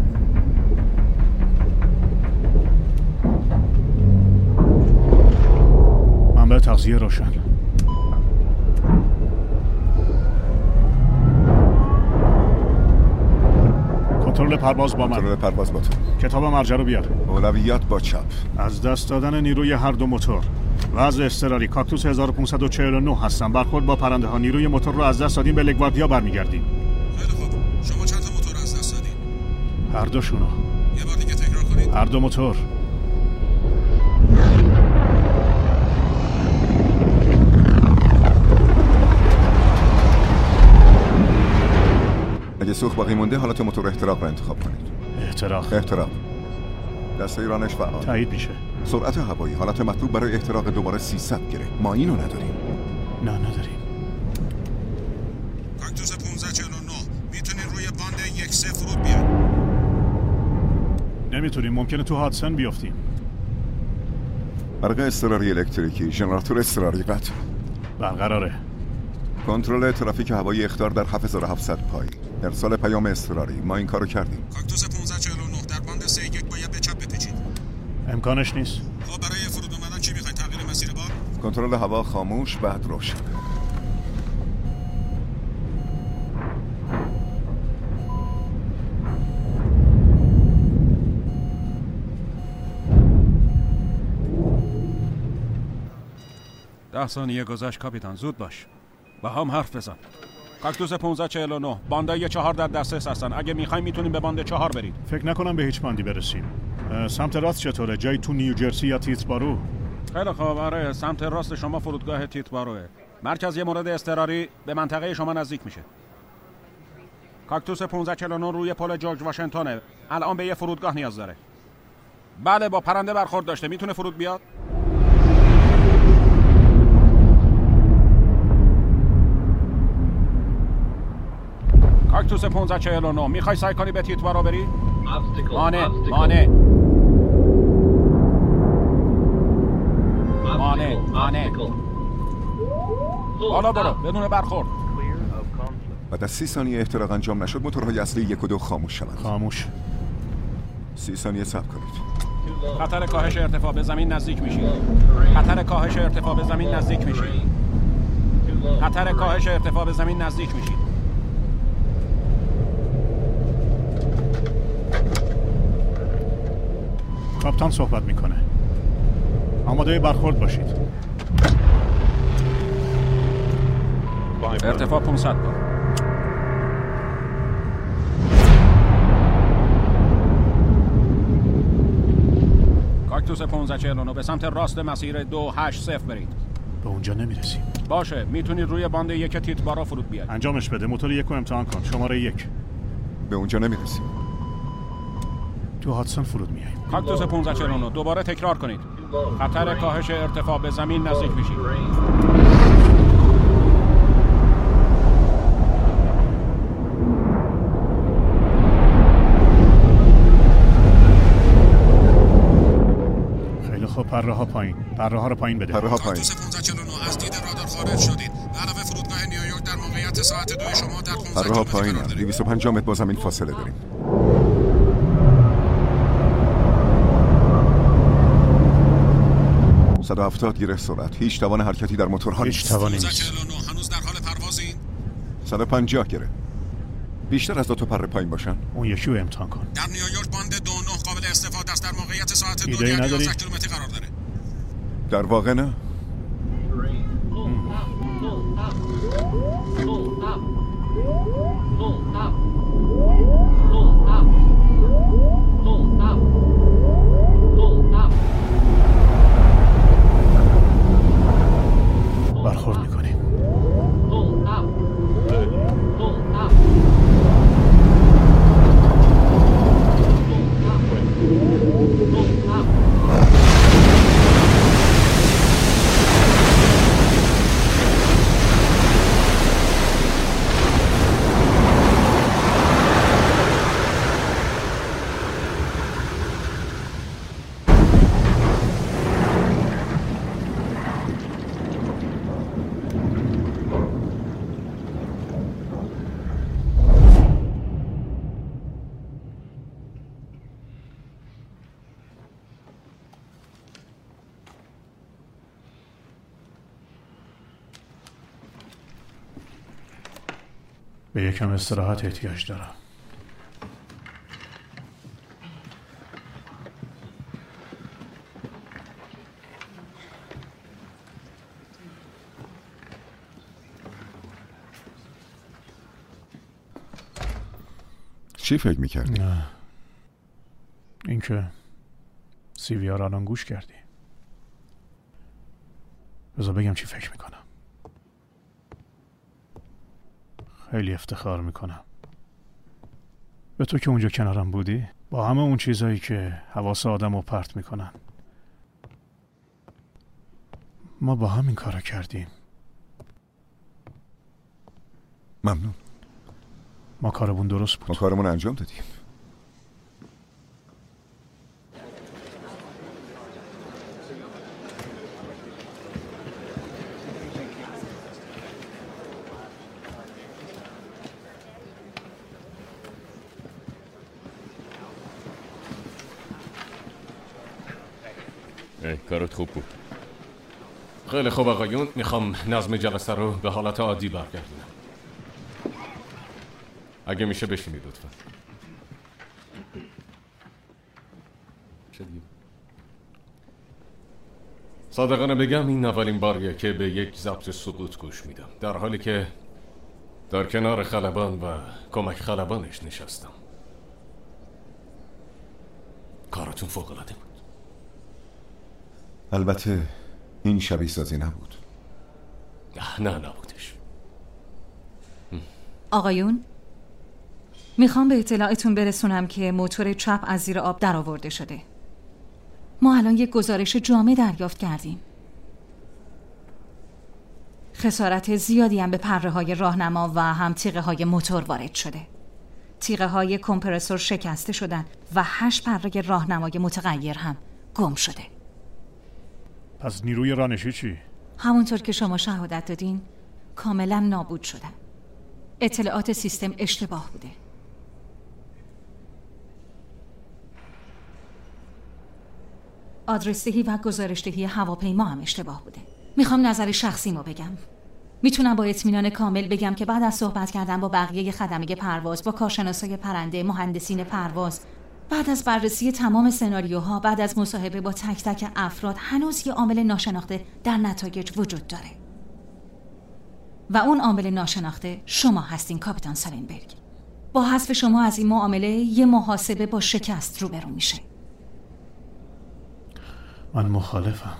[SPEAKER 1] منبع تغذیه روشن. کنترل پرواز با من.
[SPEAKER 2] کنترل پرواز با تو.
[SPEAKER 1] کتاب مرجع رو بیار.
[SPEAKER 2] اولویت با چپ.
[SPEAKER 1] از دست دادن نیروی هر دو موتور. وضع اضطراری کاکتوس 1549 هستن. برخورد با پرنده ها. نیروی موتور رو از دست دادیم، به لگواردیا برمیگردیم.
[SPEAKER 3] خیلی خوب. شما چند تا موتور از دست دادین؟
[SPEAKER 1] هر دوشونو.
[SPEAKER 3] یه بار دیگه تکرار کنید.
[SPEAKER 1] هر دو موتور.
[SPEAKER 2] اگه سوخت باقی مونده حالت موتور احتراق رو انتخاب کنید. احتراق. دسته رانش فعال.
[SPEAKER 1] تایید میشه.
[SPEAKER 2] سرعت هوایی حالت مطلوب برای احتراق دوباره 300 گره. ما اینو نداریم.
[SPEAKER 1] نه نداریم.
[SPEAKER 3] کاکتوس 1549 میتونین روی باند 1-3 فرود بیاد.
[SPEAKER 1] نمیتونیم، ممکنه تو هادسن بیافتیم.
[SPEAKER 2] برق اضطراری الکتریکی، ژنراتور اضطراری قطع.
[SPEAKER 1] برقراره.
[SPEAKER 2] کنترل ترافیک هوایی اخطار در 7700 پای. ارسال پیام اضطراری. ما این کارو کردیم.
[SPEAKER 3] کاکتوس 1549 در باند 31 باید به چپ بپیچید.
[SPEAKER 1] امکانش نیست.
[SPEAKER 3] خب برای فرود اومدن چی میخواید؟ تغییر مسیر بار؟
[SPEAKER 2] کنترل هوا خاموش، بعد روشن.
[SPEAKER 22] ده ثانیه گذشت کاپیتان، زود باش. با هم حرف بزن. کاکتوس 1549 باندای 4 در دسترس هستن. اگه میخوایم میتونیم به باند 4 برید.
[SPEAKER 1] فکر نکنم به هیچ باندی برسیم. سمت راست چطوره؟ جایی تو نیوجرسی یا تیتبارو؟
[SPEAKER 22] خیلی خوب. آره، سمت راست شما فرودگاه تیتباروه. مرکز یه مورد اضطراری به منطقه شما نزدیک میشه. کاکتوس 1549 روی پل جورج واشنگتنه. الان به یه فرودگاه نیاز داره. بله، با پرنده برخورد داشته. میتونه فرود بیاد؟ کاکتوس 1549 میخوای سعی کنی به تیتبارو بری؟ مانع. بالا برو بدون برخورد.
[SPEAKER 2] بعد از 30 ثانیه احتراق انجام نشد موتورهای اصلی 1 و 2 خاموش شوند.
[SPEAKER 1] خاموش.
[SPEAKER 2] 30 ثانیه صبر کنید.
[SPEAKER 22] خطر کاهش ارتفاع به زمین نزدیک میشید. خطر کاهش ارتفاع به زمین نزدیک میشید. خطر کاهش ارتفاع به زمین نزدیک میشید.
[SPEAKER 1] کاپیتان صحبت میکنه. آماده برخورد باشید.
[SPEAKER 22] ارتفاع 500 بار. کاکتوس 1549 به سمت راست مسیر 280 برید.
[SPEAKER 1] به اونجا نمیرسیم.
[SPEAKER 22] باشه، میتونید روی باند 1 تیتبارو فرود بیاد.
[SPEAKER 1] انجامش بده. موتور 1 رو امتحان کن. شماره 1.
[SPEAKER 2] به اونجا نمیرسیم.
[SPEAKER 1] تو هاتسون فرود میاییم.
[SPEAKER 22] کاکتوس 1549 دوباره تکرار کنید. خطر کاهش ارتفاع به زمین نزدیک میشید.
[SPEAKER 1] خیلی خوب. پره ها پایین. پره ها رو پایین بده.
[SPEAKER 2] پره ها پایین.
[SPEAKER 3] کاکتوس 1549 از دید رادار خارج شدید. به علاوه فرودگاه نیویورک در موقعیت ساعت 2 شما در 15
[SPEAKER 2] پره ها
[SPEAKER 3] کیلومتر
[SPEAKER 2] پایین.
[SPEAKER 3] قرار دارید.
[SPEAKER 2] 250 متر با زمین فاصله داریم. $170 گیره سرعت. هیچ توان حرکتی در موتورها نیست.
[SPEAKER 1] هیچ توانی نیست.
[SPEAKER 3] 1549 هنوز در حال پروازین؟
[SPEAKER 2] 150 گیره. بیشتر از 2 تا پره پایین باشن.
[SPEAKER 1] اون یکی رو امتحان کن.
[SPEAKER 3] در نیویورک باند 29 قابل استفاده است. در موقعیت ساعت 2
[SPEAKER 1] ایده‌ای
[SPEAKER 3] در
[SPEAKER 1] نداری؟
[SPEAKER 3] 11 کیلومتر قرار داره.
[SPEAKER 2] در واقع نه.
[SPEAKER 1] برخورد میکنیم. به یکم استراحت احتیاج دارم.
[SPEAKER 2] چی فکر میکردی؟
[SPEAKER 1] نه، اینکه CVR الان گوش کردی. بذار بگم چی فکر میکنم. خیلی افتخار میکنم به تو که اونجا کنارم بودی، با همه اون چیزایی که حواس آدم رو پرت میکنن. ما با هم این کارا کردیم.
[SPEAKER 2] ممنون.
[SPEAKER 1] ما کارمون درست بود.
[SPEAKER 2] ما کارمون انجام دادیم.
[SPEAKER 19] کارت خوب بود.
[SPEAKER 7] خیلی خوب آقایون، میخوام نظم جلسه رو به حالت عادی برگردونم. اگه میشه بشینید لطفا. صادقانه بگم این اولین باریه که به یک ضبط سقوط گوش میدم، در حالی که در کنار خلبان و کمک خلبانش نشستم. کارتون فوق‌العاده بود.
[SPEAKER 2] البته این شبیه سازی نبود.
[SPEAKER 7] نه نبودش.
[SPEAKER 4] آقایون، میخوام به اطلاعتون برسونم که موتور چپ از زیر آب درآورده شده. ما الان یک گزارش جامع دریافت کردیم. خسارت زیادی هم به پره‌های راهنما و هم تیغه‌های موتور وارد شده. تیغه‌های کمپرسور شکسته شدن و 8 پره راهنمای متغیر هم گم شده.
[SPEAKER 1] پس نیروی رانشی چی؟
[SPEAKER 4] همونطور که شما شهادت دادین کاملا نابود شدن. اطلاعات سیستم اشتباه بوده. آدرسدهی و گزارشدهی هواپیما هم اشتباه بوده. میخوام نظر شخصیمو بگم. میتونم با اطمینان کامل بگم که بعد از صحبت کردن با بقیه خدمه پرواز، با کارشناسای پرنده، مهندسین پرواز، بعد از بررسی تمام سناریوها، بعد از مصاحبه با تک تک افراد، هنوز یه عامل ناشناخته در نتایج وجود داره. و اون عامل ناشناخته شما هستین کاپیتان سالنبرگ. با حذف شما از این معامله یه محاسبه با شکست روبرو میشه.
[SPEAKER 1] من مخالفم.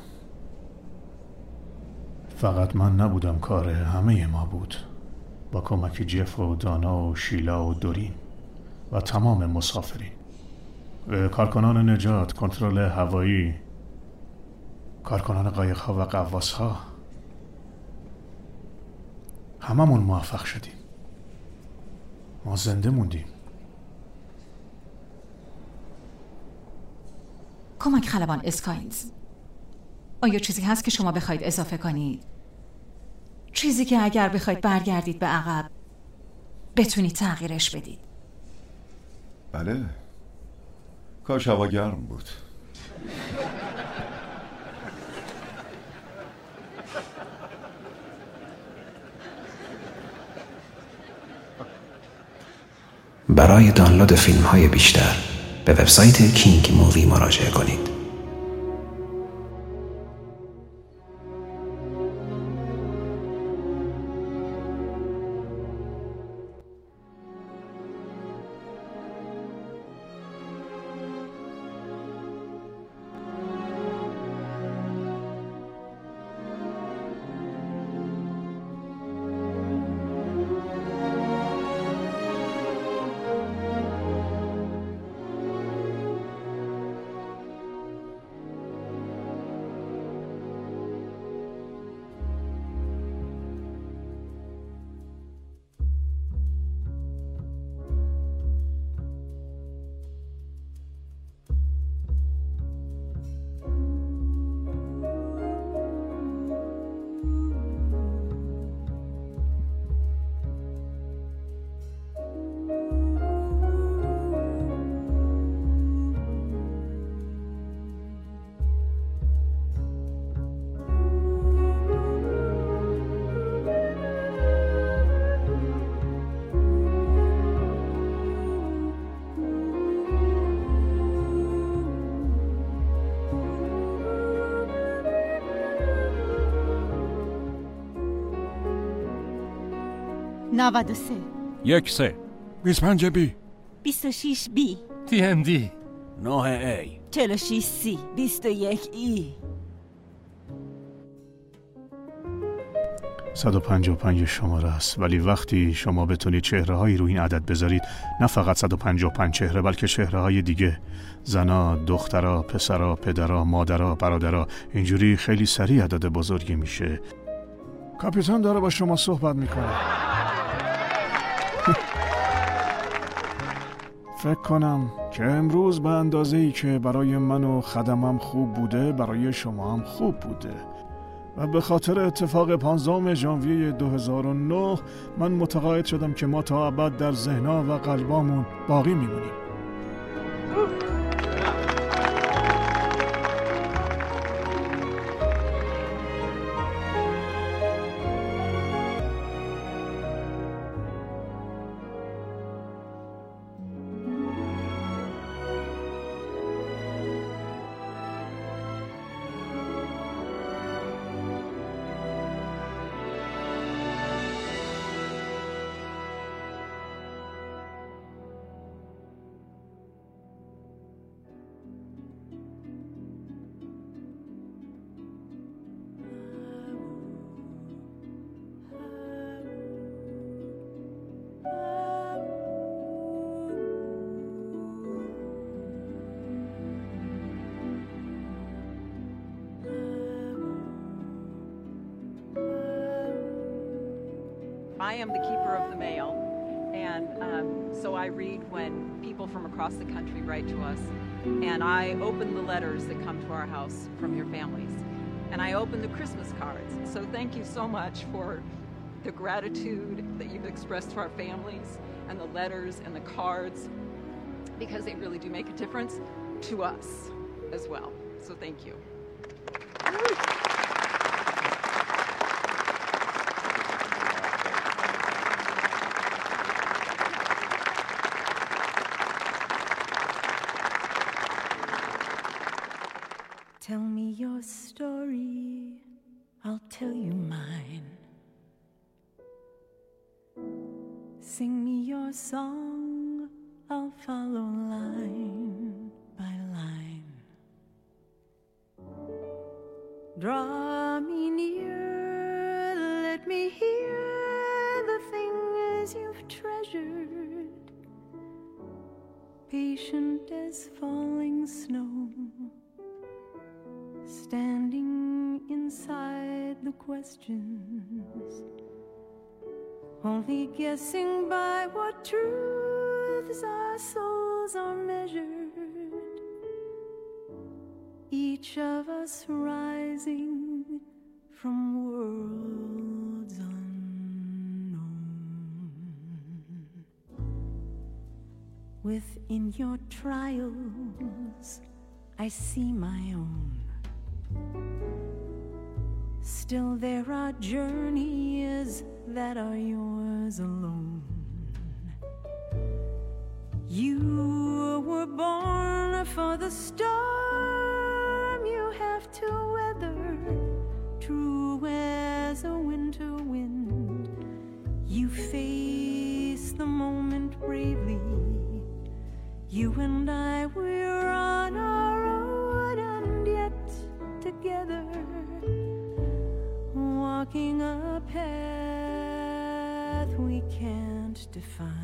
[SPEAKER 1] فقط من نبودم، کار همه ما بود، با کمک جف و دانا و شیلا و دورین و تمام مسافرین، کارکنان نجات، کنترل هوایی، کارکنان قایق‌ها و غواص‌ها. هممون موفق شدیم. ما زنده موندیم.
[SPEAKER 4] کمک خلبان اسکاینز، آیا چیزی هست که شما بخواید اضافه کنید؟ چیزی که اگر بخواید برگردید به عقب بتونید تغییرش بدید؟
[SPEAKER 2] بله، کاش هوا گرم بود.
[SPEAKER 13] برای دانلود فیلم‌های بیشتر به وبسایت کینگ مووی مراجعه کنید.
[SPEAKER 20] نود
[SPEAKER 22] 1-3 25 بی
[SPEAKER 20] 26 بی
[SPEAKER 22] TND
[SPEAKER 17] 9 A
[SPEAKER 20] 46 سی 21 ای
[SPEAKER 1] 155 شماره است، ولی وقتی شما بتونید چهره هایی رو این عدد بذارید، نه فقط 155 چهره بلکه چهره های دیگه، زنا، دخترا، پسرا، پدرا، مادرا، برادرا، اینجوری خیلی سریع عدد بزرگی میشه. کاپیتان داره با شما صحبت میکنه. فکر کنم که امروز به اندازه‌ای که برای من و خدمم خوب بوده، برای شما هم خوب بوده و به خاطر اتفاق 15 ژانویه 2009 من متقاعد شدم که ما تا ابد در ذهن‌ها و قلبامون باقی میمونیم.
[SPEAKER 10] I am the keeper of the mail, and so I read when people from across the country write to us, and I open the letters that come to our house from your families, and I open the Christmas cards. So thank you so much for the gratitude that you've expressed to our families, and the letters and the cards, because they really do make a difference to us as well. So thank you.
[SPEAKER 12] Tell me your story, I'll tell you mine. Sing me your song, I'll follow line by line. Draw me near, let me hear the things you've treasured, patient as falling snow, standing inside the questions, only guessing by what truths our souls are measured, each of us rising from worlds unknown. Within your trials, I see my own. Still there are journeys that are yours alone. You were born for the storm you have to weather, true as a winter wind. You face the moment bravely. You and I, we're on our own, and yet together, walking a path we can't define.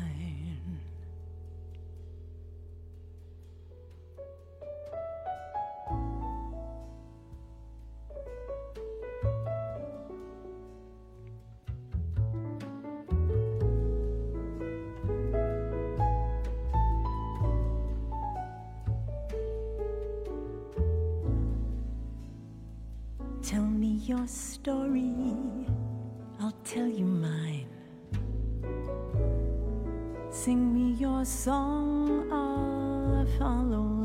[SPEAKER 12] Tell me your story, I'll tell you mine. Sing me your song, I'll follow